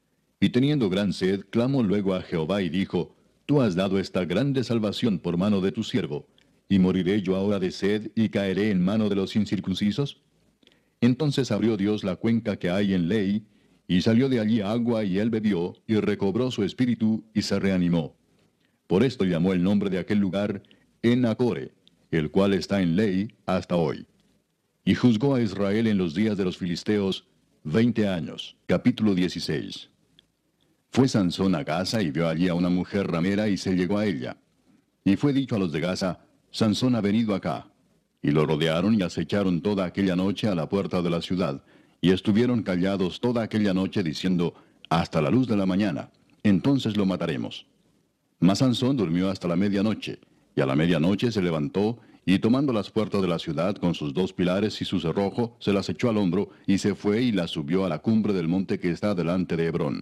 A: Y teniendo gran sed, clamó luego a Jehová y dijo, Tú has dado esta grande salvación por mano de tu siervo, ¿y moriré yo ahora de sed y caeré en mano de los incircuncisos? Entonces abrió Dios la cuenca que hay en Lei, y salió de allí agua, y él bebió, y recobró su espíritu, y se reanimó. Por esto llamó el nombre de aquel lugar En-Hakkore, el cual está en Lei hasta hoy. Y juzgó a Israel en los días de los filisteos veinte años. Capítulo dieciséis. Fue Sansón a Gaza y vio allí a una mujer ramera y se llegó a ella. Y fue dicho a los de Gaza, Sansón ha venido acá. Y lo rodearon y acecharon toda aquella noche a la puerta de la ciudad, y estuvieron callados toda aquella noche diciendo, hasta la luz de la mañana, entonces lo mataremos. Mas Sansón durmió hasta la medianoche, y a la medianoche se levantó, y tomando las puertas de la ciudad con sus dos pilares y su cerrojo, se las echó al hombro, y se fue y las subió a la cumbre del monte que está delante de Hebrón.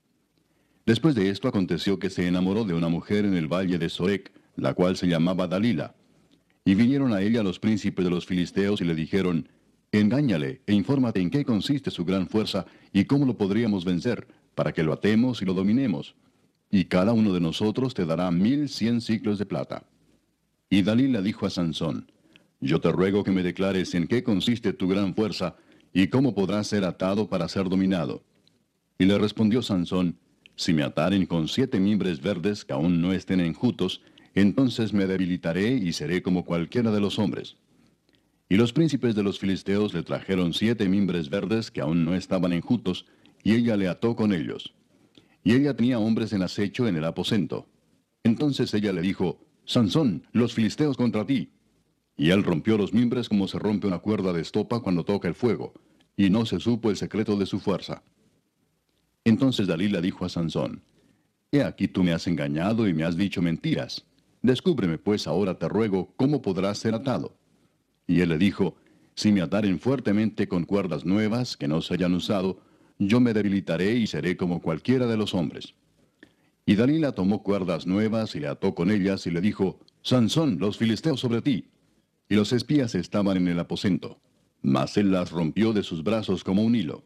A: Después de esto aconteció que se enamoró de una mujer en el valle de Sorek, la cual se llamaba Dalila. Y vinieron a ella los príncipes de los filisteos y le dijeron, engáñale e infórmate en qué consiste su gran fuerza y cómo lo podríamos vencer, para que lo atemos y lo dominemos. Y cada uno de nosotros te dará mil cien siclos de plata. Y Dalila dijo a Sansón, yo te ruego que me declares en qué consiste tu gran fuerza y cómo podrás ser atado para ser dominado. Y le respondió Sansón, si me ataren con siete mimbres verdes que aún no estén enjutos, entonces me debilitaré y seré como cualquiera de los hombres. Y los príncipes de los filisteos le trajeron siete mimbres verdes que aún no estaban enjutos, y ella le ató con ellos. Y ella tenía hombres en acecho en el aposento. Entonces ella le dijo, Sansón, los filisteos contra ti. Y él rompió los mimbres como se rompe una cuerda de estopa cuando toca el fuego, y no se supo el secreto de su fuerza. Entonces Dalila dijo a Sansón, he aquí tú me has engañado y me has dicho mentiras. Descúbreme pues ahora te ruego cómo podrás ser atado. Y él le dijo, si me ataren fuertemente con cuerdas nuevas que no se hayan usado, yo me debilitaré y seré como cualquiera de los hombres. Y Dalila tomó cuerdas nuevas y le ató con ellas y le dijo, Sansón, los filisteos sobre ti. Y los espías estaban en el aposento, mas él las rompió de sus brazos como un hilo.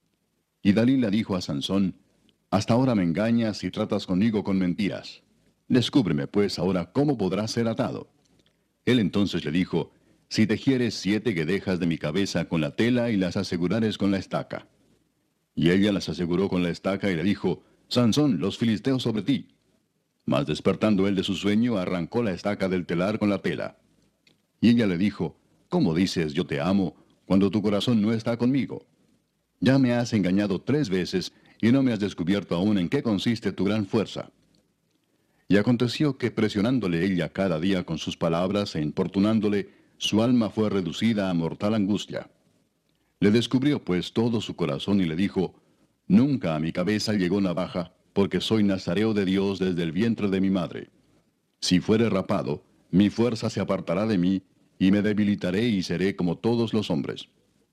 A: Y Dalila dijo a Sansón, hasta ahora me engañas y tratas conmigo con mentiras. Descúbreme pues ahora cómo podrás ser atado. Él entonces le dijo, si tejieres siete guedejas de mi cabeza con la tela y las asegurares con la estaca. Y ella las aseguró con la estaca y le dijo, Sansón, los filisteos sobre ti. Mas despertando él de su sueño, arrancó la estaca del telar con la tela. Y ella le dijo, ¿cómo dices yo te amo, cuando tu corazón no está conmigo? Ya me has engañado tres veces, y no me has descubierto aún en qué consiste tu gran fuerza. Y aconteció que presionándole ella cada día con sus palabras e importunándole, su alma fue reducida a mortal angustia. Le descubrió pues todo su corazón y le dijo, Nunca a mi cabeza llegó navaja, porque soy nazareo de Dios desde el vientre de mi madre. Si fuere rapado, mi fuerza se apartará de mí, y me debilitaré y seré como todos los hombres.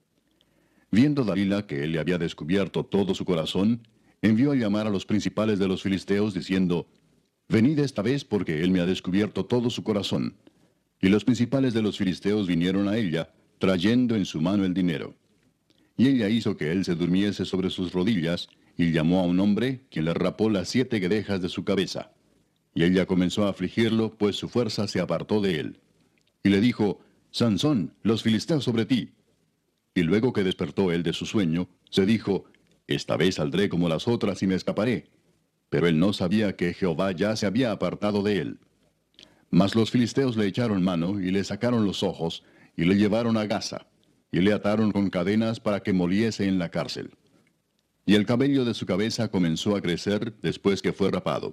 A: Viendo Dalila que él le había descubierto todo su corazón, envió a llamar a los principales de los filisteos, diciendo, Venid esta vez porque él me ha descubierto todo su corazón. Y los principales de los filisteos vinieron a ella, trayendo en su mano el dinero. Y ella hizo que él se durmiese sobre sus rodillas, y llamó a un hombre, quien le rapó las siete guedejas de su cabeza. Y ella comenzó a afligirlo, pues su fuerza se apartó de él. Y le dijo, Sansón, los filisteos sobre ti. Y luego que despertó él de su sueño, se dijo, Esta vez saldré como las otras y me escaparé. Pero él no sabía que Jehová ya se había apartado de él. Mas los filisteos le echaron mano, y le sacaron los ojos, y le llevaron a Gaza, y le ataron con cadenas para que moliese en la cárcel. Y el cabello de su cabeza comenzó a crecer después que fue rapado.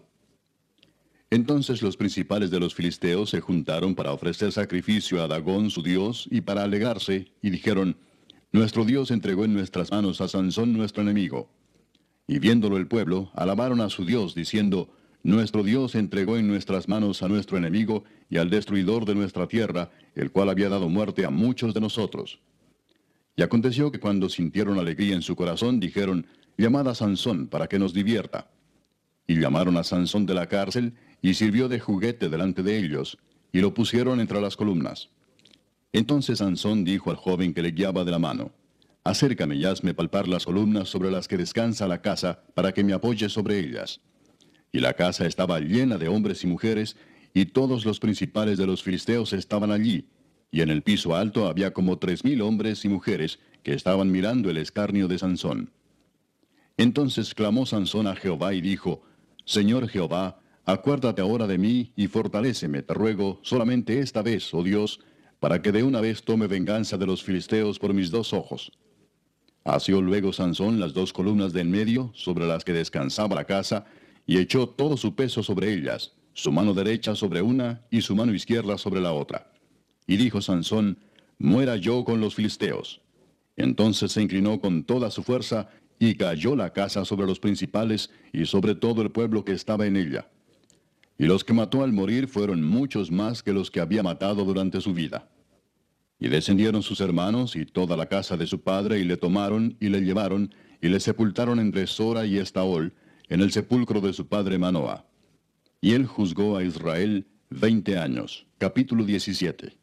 A: Entonces los principales de los filisteos se juntaron para ofrecer sacrificio a Dagón su dios, y para alegarse, y dijeron, Nuestro Dios entregó en nuestras manos a Sansón nuestro enemigo. Y viéndolo el pueblo, alabaron a su Dios, diciendo, Nuestro Dios entregó en nuestras manos a nuestro enemigo y al destruidor de nuestra tierra, el cual había dado muerte a muchos de nosotros. Y aconteció que cuando sintieron alegría en su corazón, dijeron, Llamad a Sansón para que nos divierta. Y llamaron a Sansón de la cárcel, y sirvió de juguete delante de ellos, y lo pusieron entre las columnas. Entonces Sansón dijo al joven que le guiaba de la mano, Acércame y hazme palpar las columnas sobre las que descansa la casa, para que me apoye sobre ellas. Y la casa estaba llena de hombres y mujeres, y todos los principales de los filisteos estaban allí, y en el piso alto había como tres mil hombres y mujeres que estaban mirando el escarnio de Sansón. Entonces clamó Sansón a Jehová y dijo, Señor Jehová, acuérdate ahora de mí y fortaléceme, te ruego, solamente esta vez, oh Dios, para que de una vez tome venganza de los filisteos por mis dos ojos. Asió luego Sansón las dos columnas de en medio, sobre las que descansaba la casa, y echó todo su peso sobre ellas, su mano derecha sobre una y su mano izquierda sobre la otra. Y dijo Sansón, Muera yo con los filisteos. Entonces se inclinó con toda su fuerza, y cayó la casa sobre los principales, y sobre todo el pueblo que estaba en ella. Y los que mató al morir fueron muchos más que los que había matado durante su vida. Y descendieron sus hermanos y toda la casa de su padre, y le tomaron, y le llevaron, y le sepultaron entre Sora y Estaol, en el sepulcro de su padre Manoah. Y él juzgó a Israel veinte años. Capítulo diecisiete.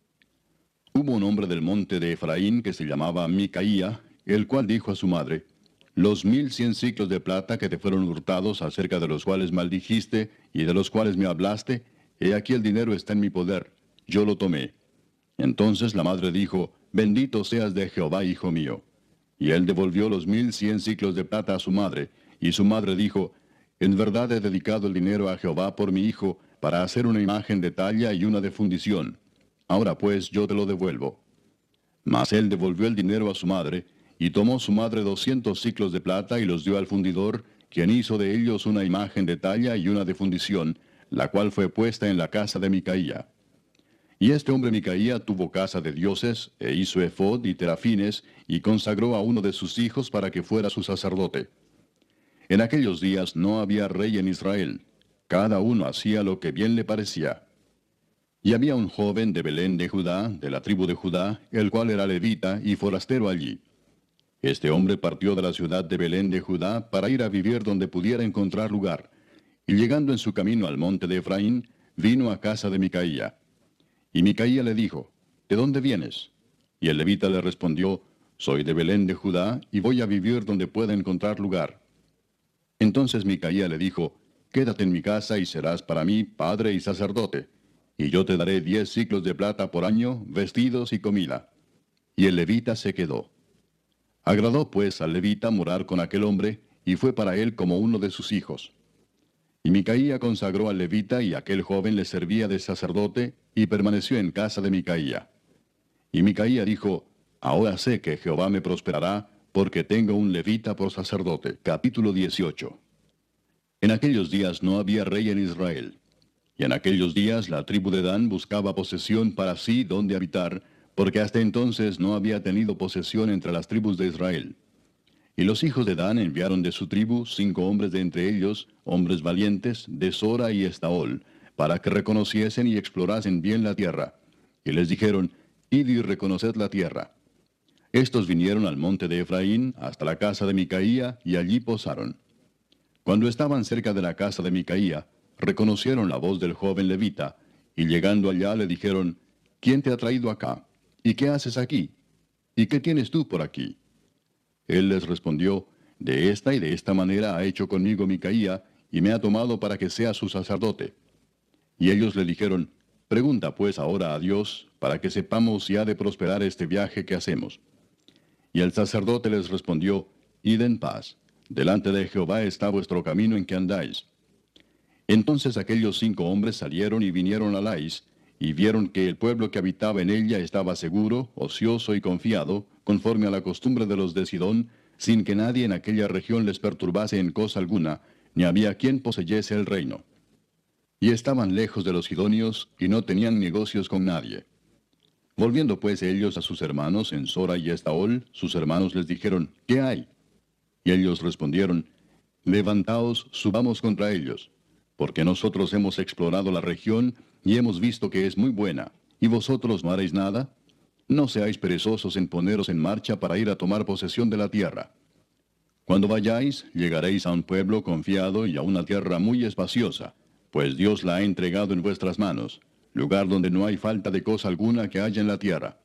A: Hubo un hombre del monte de Efraín que se llamaba Micaía, el cual dijo a su madre, Los mil cien siclos de plata que te fueron hurtados, acerca de los cuales maldijiste, y de los cuales me hablaste, he aquí el dinero está en mi poder, yo lo tomé. Entonces la madre dijo, Bendito seas de Jehová, hijo mío. Y él devolvió los mil cien siclos de plata a su madre, y su madre dijo, En verdad he dedicado el dinero a Jehová por mi hijo, para hacer una imagen de talla y una de fundición. Ahora pues yo te lo devuelvo. Mas él devolvió el dinero a su madre, y tomó su madre doscientos siclos de plata y los dio al fundidor, quien hizo de ellos una imagen de talla y una de fundición, la cual fue puesta en la casa de Micaía. Y este hombre Micaía tuvo casa de dioses, e hizo efod y terafines, y consagró a uno de sus hijos para que fuera su sacerdote. En aquellos días no había rey en Israel, cada uno hacía lo que bien le parecía. Y había un joven de Belén de Judá, de la tribu de Judá, el cual era levita y forastero allí. Este hombre partió de la ciudad de Belén de Judá para ir a vivir donde pudiera encontrar lugar, y llegando en su camino al monte de Efraín, vino a casa de Micaía. Y Micaía le dijo, ¿De dónde vienes? Y el levita le respondió, Soy de Belén de Judá, y voy a vivir donde pueda encontrar lugar. Entonces Micaía le dijo, Quédate en mi casa y serás para mí padre y sacerdote, y yo te daré diez siclos de plata por año, vestidos y comida. Y el levita se quedó. Agradó pues al levita morar con aquel hombre, y fue para él como uno de sus hijos. Y Micaía consagró al levita, y aquel joven le servía de sacerdote, y permaneció en casa de Micaía. Y Micaía dijo, Ahora sé que Jehová me prosperará, porque tengo un levita por sacerdote. Capítulo dieciocho. En aquellos días no había rey en Israel. Y en aquellos días la tribu de Dan buscaba posesión para sí donde habitar, porque hasta entonces no había tenido posesión entre las tribus de Israel. Y los hijos de Dan enviaron de su tribu cinco hombres de entre ellos, hombres valientes, de Sora y Estaol, para que reconociesen y explorasen bien la tierra. Y les dijeron, id y reconoced la tierra. Estos vinieron al monte de Efraín, hasta la casa de Micaía, y allí posaron. Cuando estaban cerca de la casa de Micaía, reconocieron la voz del joven levita, y llegando allá le dijeron, ¿quién te ha traído acá? ¿Y qué haces aquí? ¿Y qué tienes tú por aquí? Él les respondió, de esta y de esta manera ha hecho conmigo Micaía, y me ha tomado para que sea su sacerdote. Y ellos le dijeron, pregunta pues ahora a Dios, para que sepamos si ha de prosperar este viaje que hacemos. Y el sacerdote les respondió, id en paz, delante de Jehová está vuestro camino en que andáis. Entonces aquellos cinco hombres salieron y vinieron a Lais, y vieron que el pueblo que habitaba en ella estaba seguro, ocioso y confiado, conforme a la costumbre de los de Sidón, sin que nadie en aquella región les perturbase en cosa alguna, ni había quien poseyese el reino. Y estaban lejos de los sidonios, y no tenían negocios con nadie. Volviendo pues ellos a sus hermanos en Sora y Estaol, sus hermanos les dijeron, ¿qué hay? Y ellos respondieron, levantaos, subamos contra ellos, porque nosotros hemos explorado la región, y hemos visto que es muy buena, ¿y vosotros no haréis nada? No seáis perezosos en poneros en marcha para ir a tomar posesión de la tierra. Cuando vayáis, llegaréis a un pueblo confiado y a una tierra muy espaciosa, pues Dios la ha entregado en vuestras manos, lugar donde no hay falta de cosa alguna que haya en la tierra.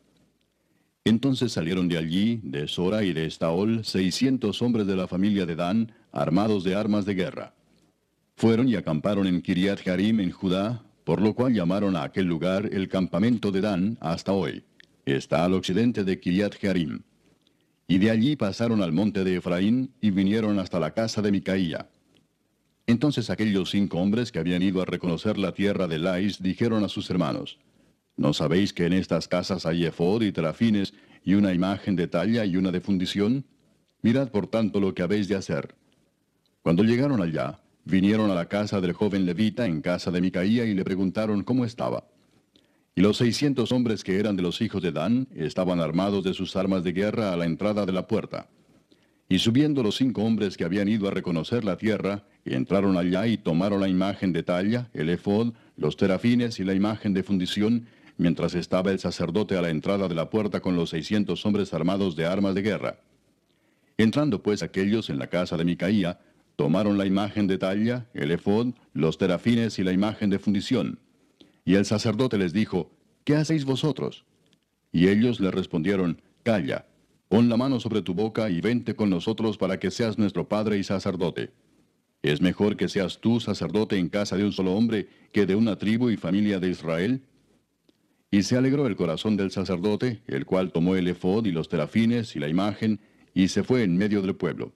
A: Entonces salieron de allí, de Sora y de Estaol, seiscientos hombres de la familia de Dan, armados de armas de guerra. Fueron y acamparon en Kiriat Jearim en Judá, por lo cual llamaron a aquel lugar el campamento de Dan hasta hoy. Está al occidente de Kiriat Jearim. Y de allí pasaron al monte de Efraín y vinieron hasta la casa de Micaía. Entonces aquellos cinco hombres que habían ido a reconocer la tierra de Lais dijeron a sus hermanos, ¿no sabéis que en estas casas hay efod y terafines y una imagen de talla y una de fundición? Mirad por tanto lo que habéis de hacer. Cuando llegaron allá, vinieron a la casa del joven levita en casa de Micaía y le preguntaron cómo estaba. Y los seiscientos hombres que eran de los hijos de Dan estaban armados de sus armas de guerra a la entrada de la puerta. Y subiendo los cinco hombres que habían ido a reconocer la tierra, entraron allá y tomaron la imagen de talla, el efod, los terafines y la imagen de fundición, mientras estaba el sacerdote a la entrada de la puerta con los seiscientos hombres armados de armas de guerra. Entrando pues aquellos en la casa de Micaía, tomaron la imagen de talla, el efod, los terafines y la imagen de fundición. Y el sacerdote les dijo, ¿qué hacéis vosotros? Y ellos le respondieron, calla, pon la mano sobre tu boca y vente con nosotros para que seas nuestro padre y sacerdote. ¿Es mejor que seas tú sacerdote en casa de un solo hombre que de una tribu y familia de Israel? Y se alegró el corazón del sacerdote, el cual tomó el efod y los terafines y la imagen, y se fue en medio del pueblo.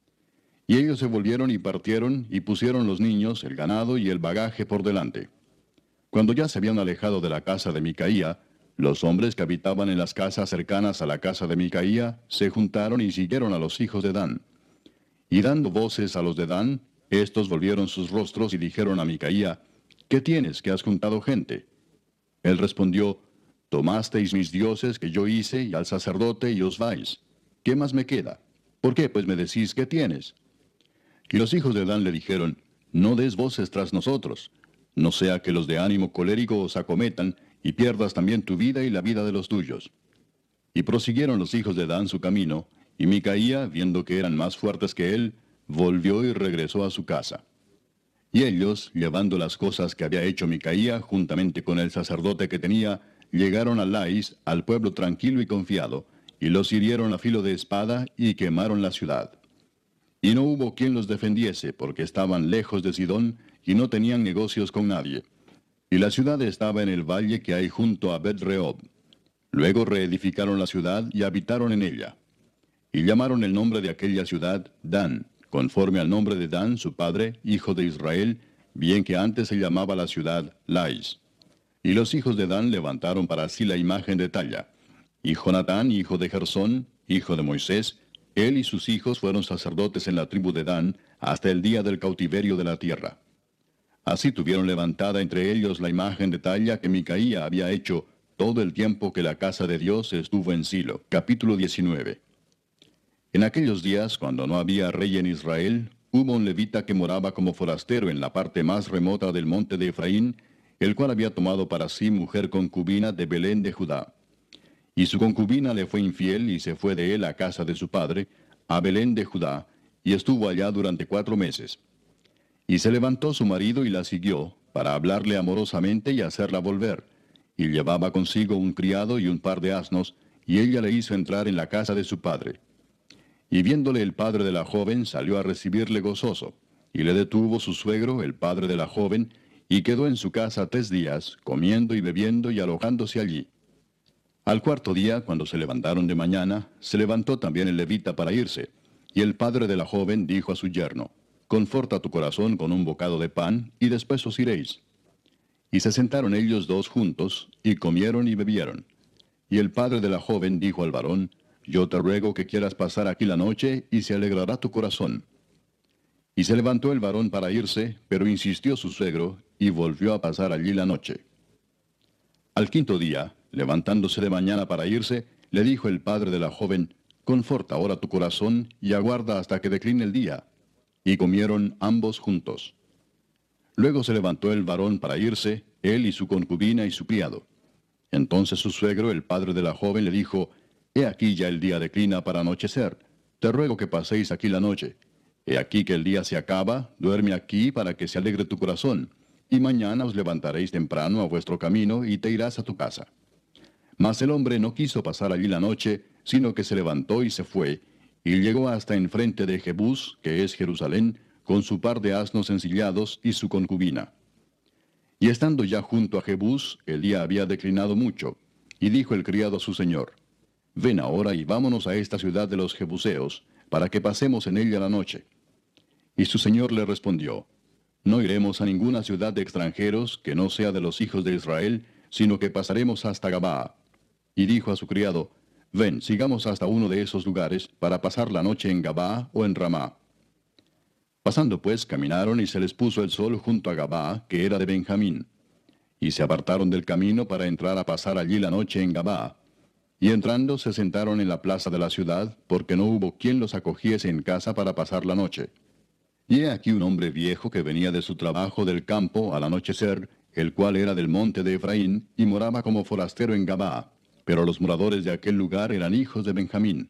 A: Y ellos se volvieron y partieron, y pusieron los niños, el ganado y el bagaje por delante. Cuando ya se habían alejado de la casa de Micaía, los hombres que habitaban en las casas cercanas a la casa de Micaía se juntaron y siguieron a los hijos de Dan. Y dando voces a los de Dan, estos volvieron sus rostros y dijeron a Micaía, ¿qué tienes que has juntado gente? Él respondió, tomasteis mis dioses que yo hice y al sacerdote y os vais. ¿Qué más me queda? ¿Por qué pues me decís qué tienes? Y los hijos de Dan le dijeron, no des voces tras nosotros, no sea que los de ánimo colérico os acometan, y pierdas también tu vida y la vida de los tuyos. Y prosiguieron los hijos de Dan su camino, y Micaía, viendo que eran más fuertes que él, volvió y regresó a su casa. Y ellos, llevando las cosas que había hecho Micaía, juntamente con el sacerdote que tenía, llegaron a Lais, al pueblo tranquilo y confiado, y los hirieron a filo de espada, y quemaron la ciudad. Y no hubo quien los defendiese, porque estaban lejos de Sidón, y no tenían negocios con nadie. Y la ciudad estaba en el valle que hay junto a Bet-rehob. Luego reedificaron la ciudad y habitaron en ella. Y llamaron el nombre de aquella ciudad Dan, conforme al nombre de Dan, su padre, hijo de Israel, bien que antes se llamaba la ciudad Lais. Y los hijos de Dan levantaron para sí la imagen de talla. Y Jonatán, hijo de Gersón, hijo de Moisés, Él y sus hijos fueron sacerdotes en la tribu de Dan hasta el día del cautiverio de la tierra. Así tuvieron levantada entre ellos la imagen de talla que Micaía había hecho todo el tiempo que la casa de Dios estuvo en Silo. Capítulo diecinueve. En aquellos días, cuando no había rey en Israel, hubo un levita que moraba como forastero en la parte más remota del monte de Efraín, el cual había tomado para sí mujer concubina de Belén de Judá. Y su concubina le fue infiel y se fue de él a casa de su padre, a Belén de Judá, y estuvo allá durante cuatro meses. Y se levantó su marido y la siguió, para hablarle amorosamente y hacerla volver. Y llevaba consigo un criado y un par de asnos, y ella le hizo entrar en la casa de su padre. Y viéndole el padre de la joven, salió a recibirle gozoso. Y le detuvo su suegro, el padre de la joven, y quedó en su casa tres días, comiendo y bebiendo y alojándose allí. Al cuarto día, cuando se levantaron de mañana, se levantó también el levita para irse. Y el padre de la joven dijo a su yerno: Conforta tu corazón con un bocado de pan, y después os iréis. Y se sentaron ellos dos juntos, y comieron y bebieron. Y el padre de la joven dijo al varón: Yo te ruego que quieras pasar aquí la noche, y se alegrará tu corazón. Y se levantó el varón para irse, pero insistió su suegro, y volvió a pasar allí la noche. Al quinto día, levantándose de mañana para irse, le dijo el padre de la joven: Conforta ahora tu corazón, y aguarda hasta que decline el día. Y comieron ambos juntos. Luego se levantó el varón para irse, él y su concubina y su criado. Entonces su suegro, el padre de la joven, le dijo: He aquí ya el día declina para anochecer. Te ruego que paséis aquí la noche. He aquí que el día se acaba, duerme aquí para que se alegre tu corazón, y mañana os levantaréis temprano a vuestro camino y te irás a tu casa. Mas el hombre no quiso pasar allí la noche, sino que se levantó y se fue, y llegó hasta enfrente de Jebús, que es Jerusalén, con su par de asnos ensillados y su concubina. Y estando ya junto a Jebús, el día había declinado mucho, y dijo el criado a su señor: Ven ahora y vámonos a esta ciudad de los Jebuseos, para que pasemos en ella la noche. Y su señor le respondió: No iremos a ninguna ciudad de extranjeros que no sea de los hijos de Israel, sino que pasaremos hasta Gabaa. Y dijo a su criado: Ven, sigamos hasta uno de esos lugares, para pasar la noche en Gabaa o en Ramá. Pasando pues, caminaron y se les puso el sol junto a Gabaa, que era de Benjamín. Y se apartaron del camino para entrar a pasar allí la noche en Gabaa. Y entrando se sentaron en la plaza de la ciudad, porque no hubo quien los acogiese en casa para pasar la noche. Y he aquí un hombre viejo que venía de su trabajo del campo al anochecer, el cual era del monte de Efraín, y moraba como forastero en Gabaa, pero los moradores de aquel lugar eran hijos de Benjamín.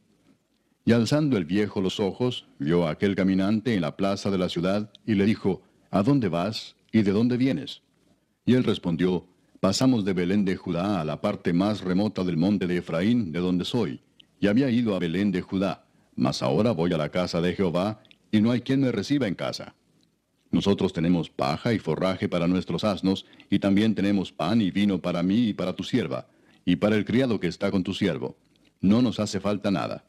A: Y alzando el viejo los ojos, vio a aquel caminante en la plaza de la ciudad, y le dijo: ¿A dónde vas, y de dónde vienes? Y él respondió: Pasamos de Belén de Judá a la parte más remota del monte de Efraín, de donde soy, y había ido a Belén de Judá, mas ahora voy a la casa de Jehová, y no hay quien me reciba en casa. Nosotros tenemos paja y forraje para nuestros asnos, y también tenemos pan y vino para mí y para tu sierva, y para el criado que está con tu siervo. No nos hace falta nada.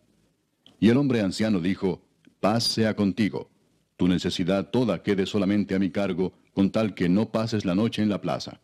A: Y el hombre anciano dijo: Paz sea contigo. Tu necesidad toda quede solamente a mi cargo, con tal que no pases la noche en la plaza.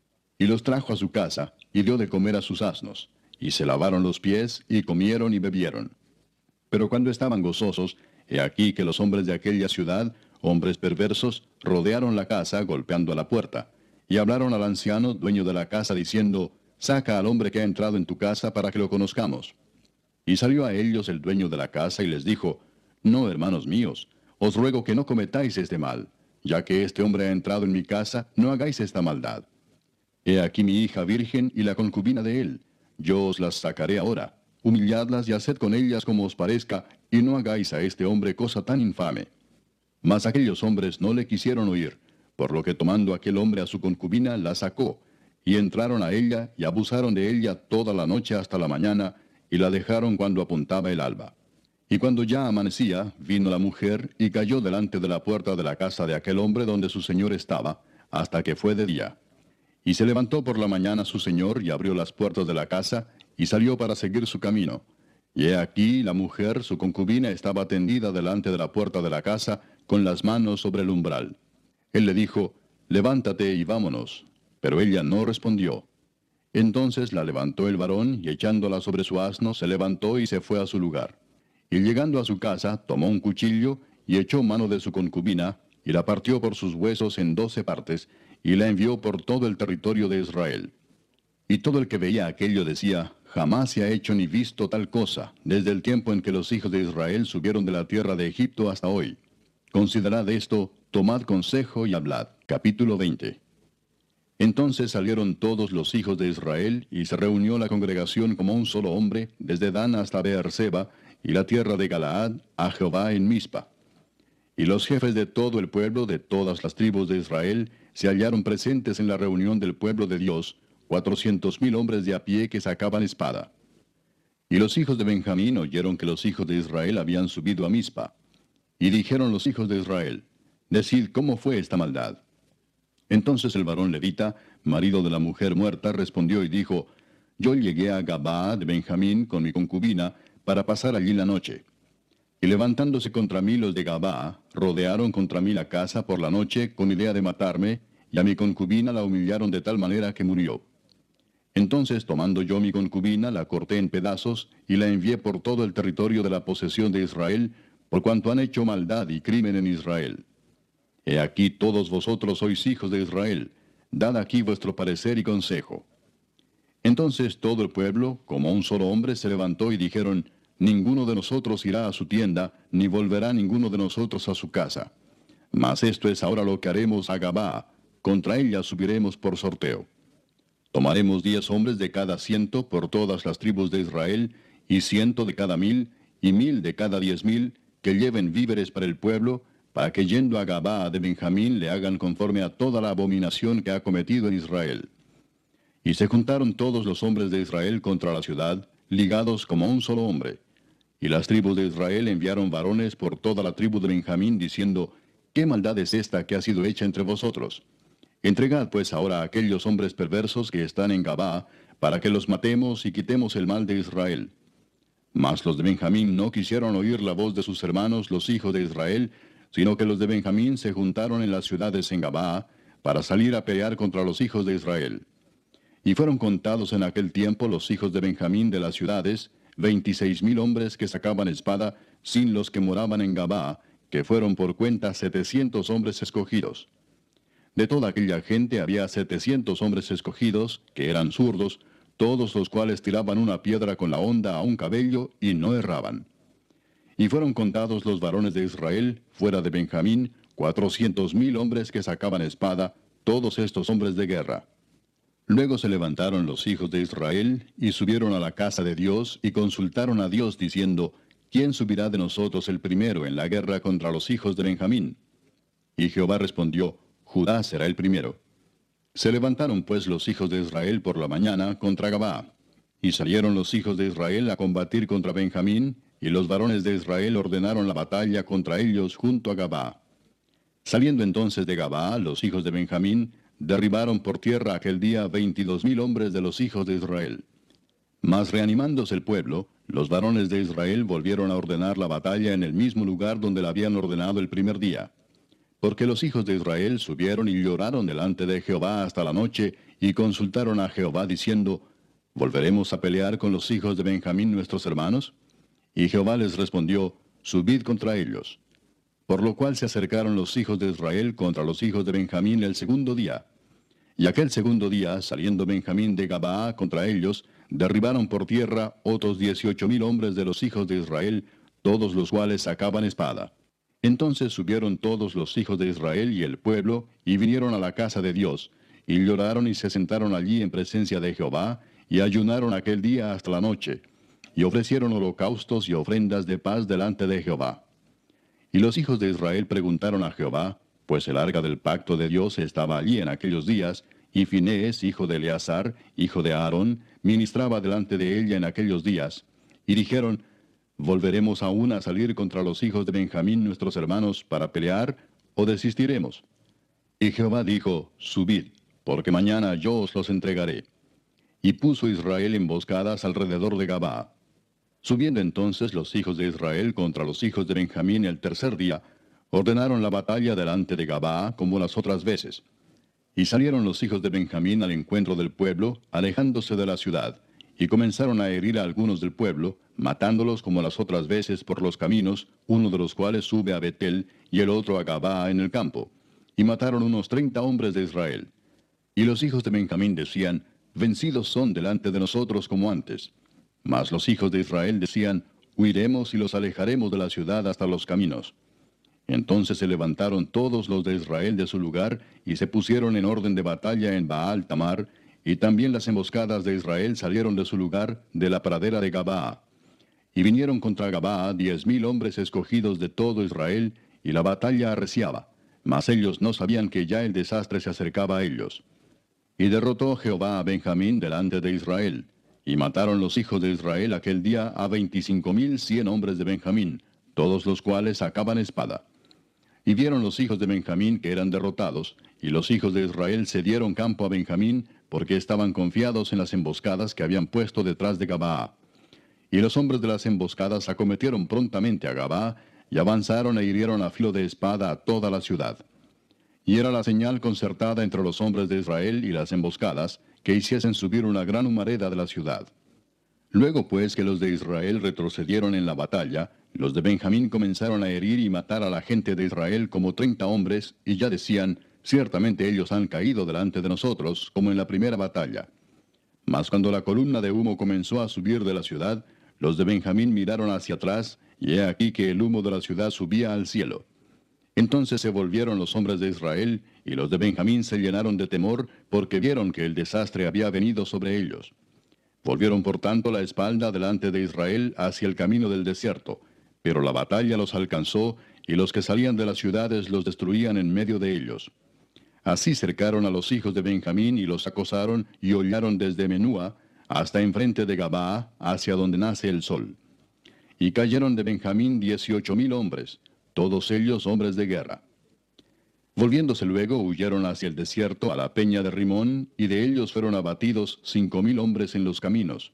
A: Y los trajo a su casa, y dio de comer a sus asnos, y se lavaron los pies, y comieron y bebieron. Pero cuando estaban gozosos, he aquí que los hombres de aquella ciudad, hombres perversos, rodearon la casa, golpeando a la puerta, y hablaron al anciano, dueño de la casa, diciendo: Saca al hombre que ha entrado en tu casa para que lo conozcamos. Y salió a ellos el dueño de la casa y les dijo: No, hermanos míos, os ruego que no cometáis este mal. Ya que este hombre ha entrado en mi casa, no hagáis esta maldad. He aquí mi hija virgen y la concubina de él. Yo os las sacaré ahora. Humilladlas y haced con ellas como os parezca, y no hagáis a este hombre cosa tan infame. Mas aquellos hombres no le quisieron oír, por lo que tomando aquel hombre a su concubina, la sacó, y entraron a ella, y abusaron de ella toda la noche hasta la mañana, y la dejaron cuando apuntaba el alba. Y cuando ya amanecía, vino la mujer, y cayó delante de la puerta de la casa de aquel hombre donde su señor estaba, hasta que fue de día. Y se levantó por la mañana su señor, y abrió las puertas de la casa, y salió para seguir su camino. Y he aquí la mujer, su concubina, estaba tendida delante de la puerta de la casa, con las manos sobre el umbral. Él le dijo: Levántate y vámonos. Pero ella no respondió. Entonces la levantó el varón, y echándola sobre su asno, se levantó y se fue a su lugar. Y llegando a su casa, tomó un cuchillo, y echó mano de su concubina, y la partió por sus huesos en doce partes, y la envió por todo el territorio de Israel. Y todo el que veía aquello decía, jamás se ha hecho ni visto tal cosa, desde el tiempo en que los hijos de Israel subieron de la tierra de Egipto hasta hoy. Considerad esto, tomad consejo y hablad. Capítulo veinte. Entonces salieron todos los hijos de Israel, y se reunió la congregación como un solo hombre, desde Dan hasta Beerseba, y la tierra de Galaad, a Jehová en Mizpa. Y los jefes de todo el pueblo, de todas las tribus de Israel, se hallaron presentes en la reunión del pueblo de Dios, cuatrocientos mil hombres de a pie que sacaban espada. Y los hijos de Benjamín oyeron que los hijos de Israel habían subido a Mizpa. Y dijeron los hijos de Israel, decid cómo fue esta maldad. Entonces el varón levita, marido de la mujer muerta, respondió y dijo, yo llegué a Gabaa de Benjamín con mi concubina, para pasar allí la noche. Y levantándose contra mí los de Gabaa, rodearon contra mí la casa por la noche con idea de matarme, y a mi concubina la humillaron de tal manera que murió. Entonces, tomando yo mi concubina, la corté en pedazos, y la envié por todo el territorio de la posesión de Israel, por cuanto han hecho maldad y crimen en Israel. He aquí todos vosotros sois hijos de Israel, dad aquí vuestro parecer y consejo. Entonces todo el pueblo, como un solo hombre, se levantó y dijeron, ninguno de nosotros irá a su tienda, ni volverá ninguno de nosotros a su casa. Mas esto es ahora lo que haremos a Gabaa, contra ella subiremos por sorteo. Tomaremos diez hombres de cada ciento por todas las tribus de Israel, y ciento de cada mil, y mil de cada diez mil, que lleven víveres para el pueblo, para que yendo a Gabaa de Benjamín le hagan conforme a toda la abominación que ha cometido en Israel. Y se juntaron todos los hombres de Israel contra la ciudad, ligados como un solo hombre. Y las tribus de Israel enviaron varones por toda la tribu de Benjamín, diciendo, ¿qué maldad es esta que ha sido hecha entre vosotros? Entregad pues ahora a aquellos hombres perversos que están en Gabaa, para que los matemos y quitemos el mal de Israel. Mas los de Benjamín no quisieron oír la voz de sus hermanos los hijos de Israel, sino que los de Benjamín se juntaron en las ciudades en Gabaa, para salir a pelear contra los hijos de Israel. Y fueron contados en aquel tiempo los hijos de Benjamín de las ciudades, veintiséis mil hombres que sacaban espada, sin los que moraban en Gabaa, que fueron por cuenta setecientos hombres escogidos. De toda aquella gente había setecientos hombres escogidos, que eran zurdos, todos los cuales tiraban una piedra con la honda a un cabello y no erraban. Y fueron contados los varones de Israel, fuera de Benjamín, cuatrocientos mil hombres que sacaban espada, todos estos hombres de guerra. Luego se levantaron los hijos de Israel, y subieron a la casa de Dios, y consultaron a Dios, diciendo, ¿quién subirá de nosotros el primero en la guerra contra los hijos de Benjamín? Y Jehová respondió, Judá será el primero. Se levantaron pues los hijos de Israel por la mañana contra Gabaa. Y salieron los hijos de Israel a combatir contra Benjamín, y los varones de Israel ordenaron la batalla contra ellos junto a Gabaa. Saliendo entonces de Gabaa, los hijos de Benjamín derribaron por tierra aquel día veintidós mil hombres de los hijos de Israel. Mas reanimándose el pueblo, los varones de Israel volvieron a ordenar la batalla en el mismo lugar donde la habían ordenado el primer día. Porque los hijos de Israel subieron y lloraron delante de Jehová hasta la noche, y consultaron a Jehová diciendo, ¿volveremos a pelear con los hijos de Benjamín nuestros hermanos? Y Jehová les respondió, subid contra ellos. Por lo cual se acercaron los hijos de Israel contra los hijos de Benjamín el segundo día. Y aquel segundo día, saliendo Benjamín de Gabaa contra ellos, derribaron por tierra otros dieciocho mil hombres de los hijos de Israel, todos los cuales sacaban espada. Entonces subieron todos los hijos de Israel y el pueblo, y vinieron a la casa de Dios, y lloraron y se sentaron allí en presencia de Jehová, y ayunaron aquel día hasta la noche, y ofrecieron holocaustos y ofrendas de paz delante de Jehová. Y los hijos de Israel preguntaron a Jehová, pues el arca del pacto de Dios estaba allí en aquellos días, y Finehés, hijo de Eleazar, hijo de Aarón, ministraba delante de ella en aquellos días. Y dijeron, ¿volveremos aún a salir contra los hijos de Benjamín nuestros hermanos para pelear, o desistiremos? Y Jehová dijo, subid, porque mañana yo os los entregaré. Y puso Israel emboscadas alrededor de Gabaa. Subiendo entonces los hijos de Israel contra los hijos de Benjamín el tercer día, ordenaron la batalla delante de Gabaa como las otras veces. Y salieron los hijos de Benjamín al encuentro del pueblo, alejándose de la ciudad, y comenzaron a herir a algunos del pueblo, matándolos como las otras veces por los caminos, uno de los cuales sube a Betel y el otro a Gabaa en el campo. Y mataron unos treinta hombres de Israel. Y los hijos de Benjamín decían, vencidos son delante de nosotros como antes. Mas los hijos de Israel decían, huiremos y los alejaremos de la ciudad hasta los caminos. Entonces se levantaron todos los de Israel de su lugar, y se pusieron en orden de batalla en Baal Tamar, y también las emboscadas de Israel salieron de su lugar, de la pradera de Gabaa. Y vinieron contra Gabaa diez mil hombres escogidos de todo Israel, y la batalla arreciaba, mas ellos no sabían que ya el desastre se acercaba a ellos. Y derrotó Jehová a Benjamín delante de Israel, y mataron los hijos de Israel aquel día a veinticinco mil cien hombres de Benjamín, todos los cuales sacaban espada. Y vieron los hijos de Benjamín que eran derrotados, y los hijos de Israel cedieron campo a Benjamín, porque estaban confiados en las emboscadas que habían puesto detrás de Gabaa. Y los hombres de las emboscadas acometieron prontamente a Gabaa, y avanzaron e hirieron a filo de espada a toda la ciudad. Y era la señal concertada entre los hombres de Israel y las emboscadas, que hiciesen subir una gran humareda de la ciudad. Luego pues que los de Israel retrocedieron en la batalla, los de Benjamín comenzaron a herir y matar a la gente de Israel como treinta hombres, y ya decían, ciertamente ellos han caído delante de nosotros, como en la primera batalla. Mas cuando la columna de humo comenzó a subir de la ciudad, los de Benjamín miraron hacia atrás, y he aquí que el humo de la ciudad subía al cielo. Entonces se volvieron los hombres de Israel, y los de Benjamín se llenaron de temor, porque vieron que el desastre había venido sobre ellos. Volvieron por tanto la espalda delante de Israel hacia el camino del desierto, pero la batalla los alcanzó, y los que salían de las ciudades los destruían en medio de ellos. Así cercaron a los hijos de Benjamín, y los acosaron, y hollaron desde Menúa hasta enfrente de Gabaa, hacia donde nace el sol. Y cayeron de Benjamín dieciocho mil hombres, todos ellos hombres de guerra. Volviéndose luego, huyeron hacia el desierto, a la peña de Rimón, y de ellos fueron abatidos cinco mil hombres en los caminos.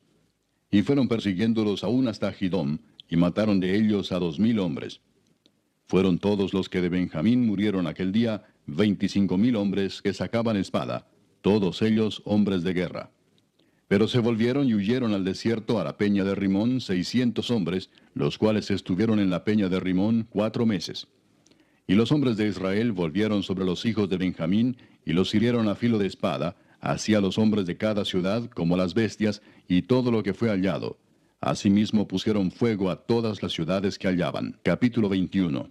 A: Y fueron persiguiéndolos aún hasta Gidom, y mataron de ellos a dos mil hombres. Fueron todos los que de Benjamín murieron aquel día, veinticinco mil hombres que sacaban espada, todos ellos hombres de guerra. Pero se volvieron y huyeron al desierto, a la peña de Rimón, seiscientos hombres, los cuales estuvieron en la peña de Rimón cuatro meses. Y los hombres de Israel volvieron sobre los hijos de Benjamín, y los hirieron a filo de espada, así a los hombres de cada ciudad como a las bestias, y todo lo que fue hallado. Asimismo pusieron fuego a todas las ciudades que hallaban. Capítulo veintiuno.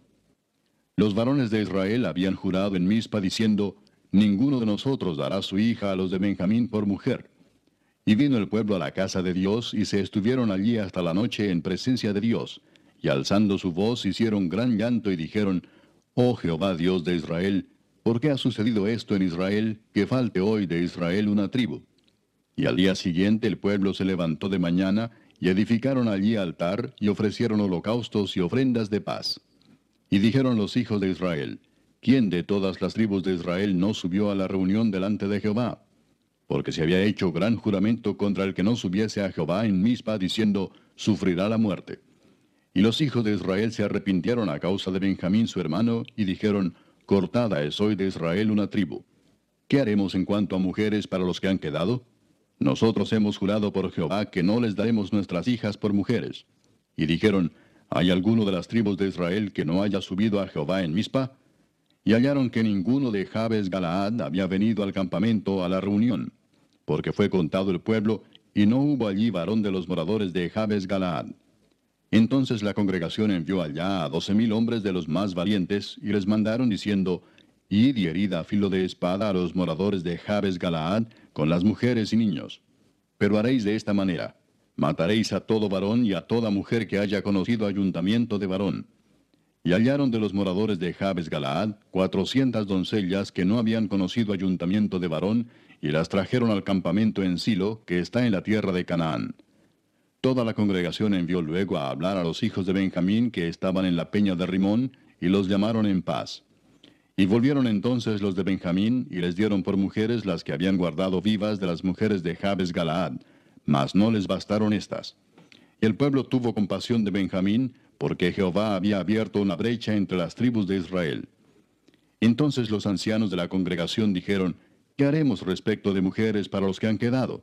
A: Los varones de Israel habían jurado en Mizpa, diciendo, ninguno de nosotros dará su hija a los de Benjamín por mujer. Y vino el pueblo a la casa de Dios, y se estuvieron allí hasta la noche en presencia de Dios, y alzando su voz hicieron gran llanto y dijeron, Oh Jehová Dios de Israel, ¿por qué ha sucedido esto en Israel, que falte hoy de Israel una tribu? Y al día siguiente el pueblo se levantó de mañana, y edificaron allí altar, y ofrecieron holocaustos y ofrendas de paz. Y dijeron los hijos de Israel, ¿quién de todas las tribus de Israel no subió a la reunión delante de Jehová? Porque se había hecho gran juramento contra el que no subiese a Jehová en Mizpa, diciendo, sufrirá la muerte. Y los hijos de Israel se arrepintieron a causa de Benjamín su hermano, y dijeron, cortada es hoy de Israel una tribu. ¿Qué haremos en cuanto a mujeres para los que han quedado? Nosotros hemos jurado por Jehová que no les daremos nuestras hijas por mujeres. Y dijeron, ¿hay alguno de las tribus de Israel que no haya subido a Jehová en Mizpa? Y hallaron que ninguno de Jabes Galaad había venido al campamento a la reunión, porque fue contado el pueblo, y no hubo allí varón de los moradores de Jabes Galaad. Entonces la congregación envió allá a doce mil hombres de los más valientes, y les mandaron diciendo, Id y herid a filo de espada a los moradores de Jabes Galaad, con las mujeres y niños. Pero haréis de esta manera, mataréis a todo varón y a toda mujer que haya conocido ayuntamiento de varón. Y hallaron de los moradores de Jabes Galaad cuatrocientas doncellas que no habían conocido ayuntamiento de varón, y las trajeron al campamento en Silo, que está en la tierra de Canaán. Toda la congregación envió luego a hablar a los hijos de Benjamín que estaban en la peña de Rimón, y los llamaron en paz. Y volvieron entonces los de Benjamín, y les dieron por mujeres las que habían guardado vivas de las mujeres de Jabes Galaad, mas no les bastaron estas. Y el pueblo tuvo compasión de Benjamín, porque Jehová había abierto una brecha entre las tribus de Israel. Entonces los ancianos de la congregación dijeron, ¿qué haremos respecto de mujeres para los que han quedado?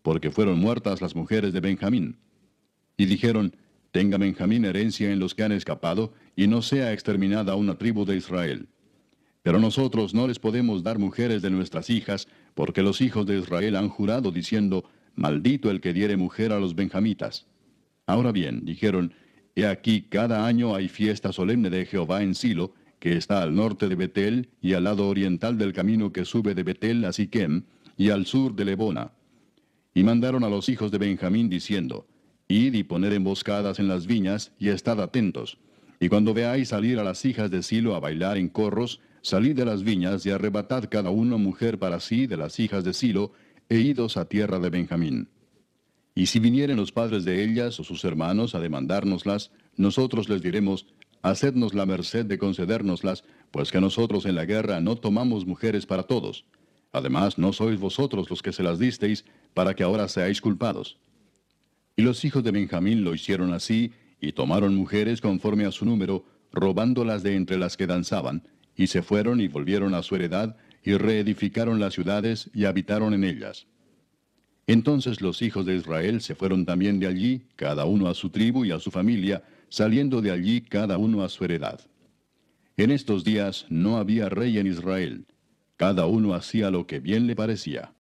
A: porque fueron muertas las mujeres de Benjamín. Y dijeron, tenga Benjamín herencia en los que han escapado, y no sea exterminada una tribu de Israel. Pero nosotros no les podemos dar mujeres de nuestras hijas, porque los hijos de Israel han jurado diciendo, maldito el que diere mujer a los benjamitas. Ahora bien, dijeron, he aquí cada año hay fiesta solemne de Jehová en Silo, que está al norte de Betel, y al lado oriental del camino que sube de Betel a Siquem, y al sur de Lebona. Y mandaron a los hijos de Benjamín diciendo, id y poned emboscadas en las viñas, y estad atentos. Y cuando veáis salir a las hijas de Silo a bailar en corros, salid de las viñas y arrebatad cada uno mujer para sí de las hijas de Silo, e idos a tierra de Benjamín. Y si vinieren los padres de ellas o sus hermanos a demandárnoslas, nosotros les diremos, hacednos la merced de concedérnoslas, pues que nosotros en la guerra no tomamos mujeres para todos. Además, no sois vosotros los que se las disteis, para que ahora seáis culpados. Y los hijos de Benjamín lo hicieron así, y tomaron mujeres conforme a su número, robándolas de entre las que danzaban, y se fueron y volvieron a su heredad, y reedificaron las ciudades, y habitaron en ellas. Entonces los hijos de Israel se fueron también de allí, cada uno a su tribu y a su familia, saliendo de allí cada uno a su heredad. En estos días no había rey en Israel, cada uno hacía lo que bien le parecía.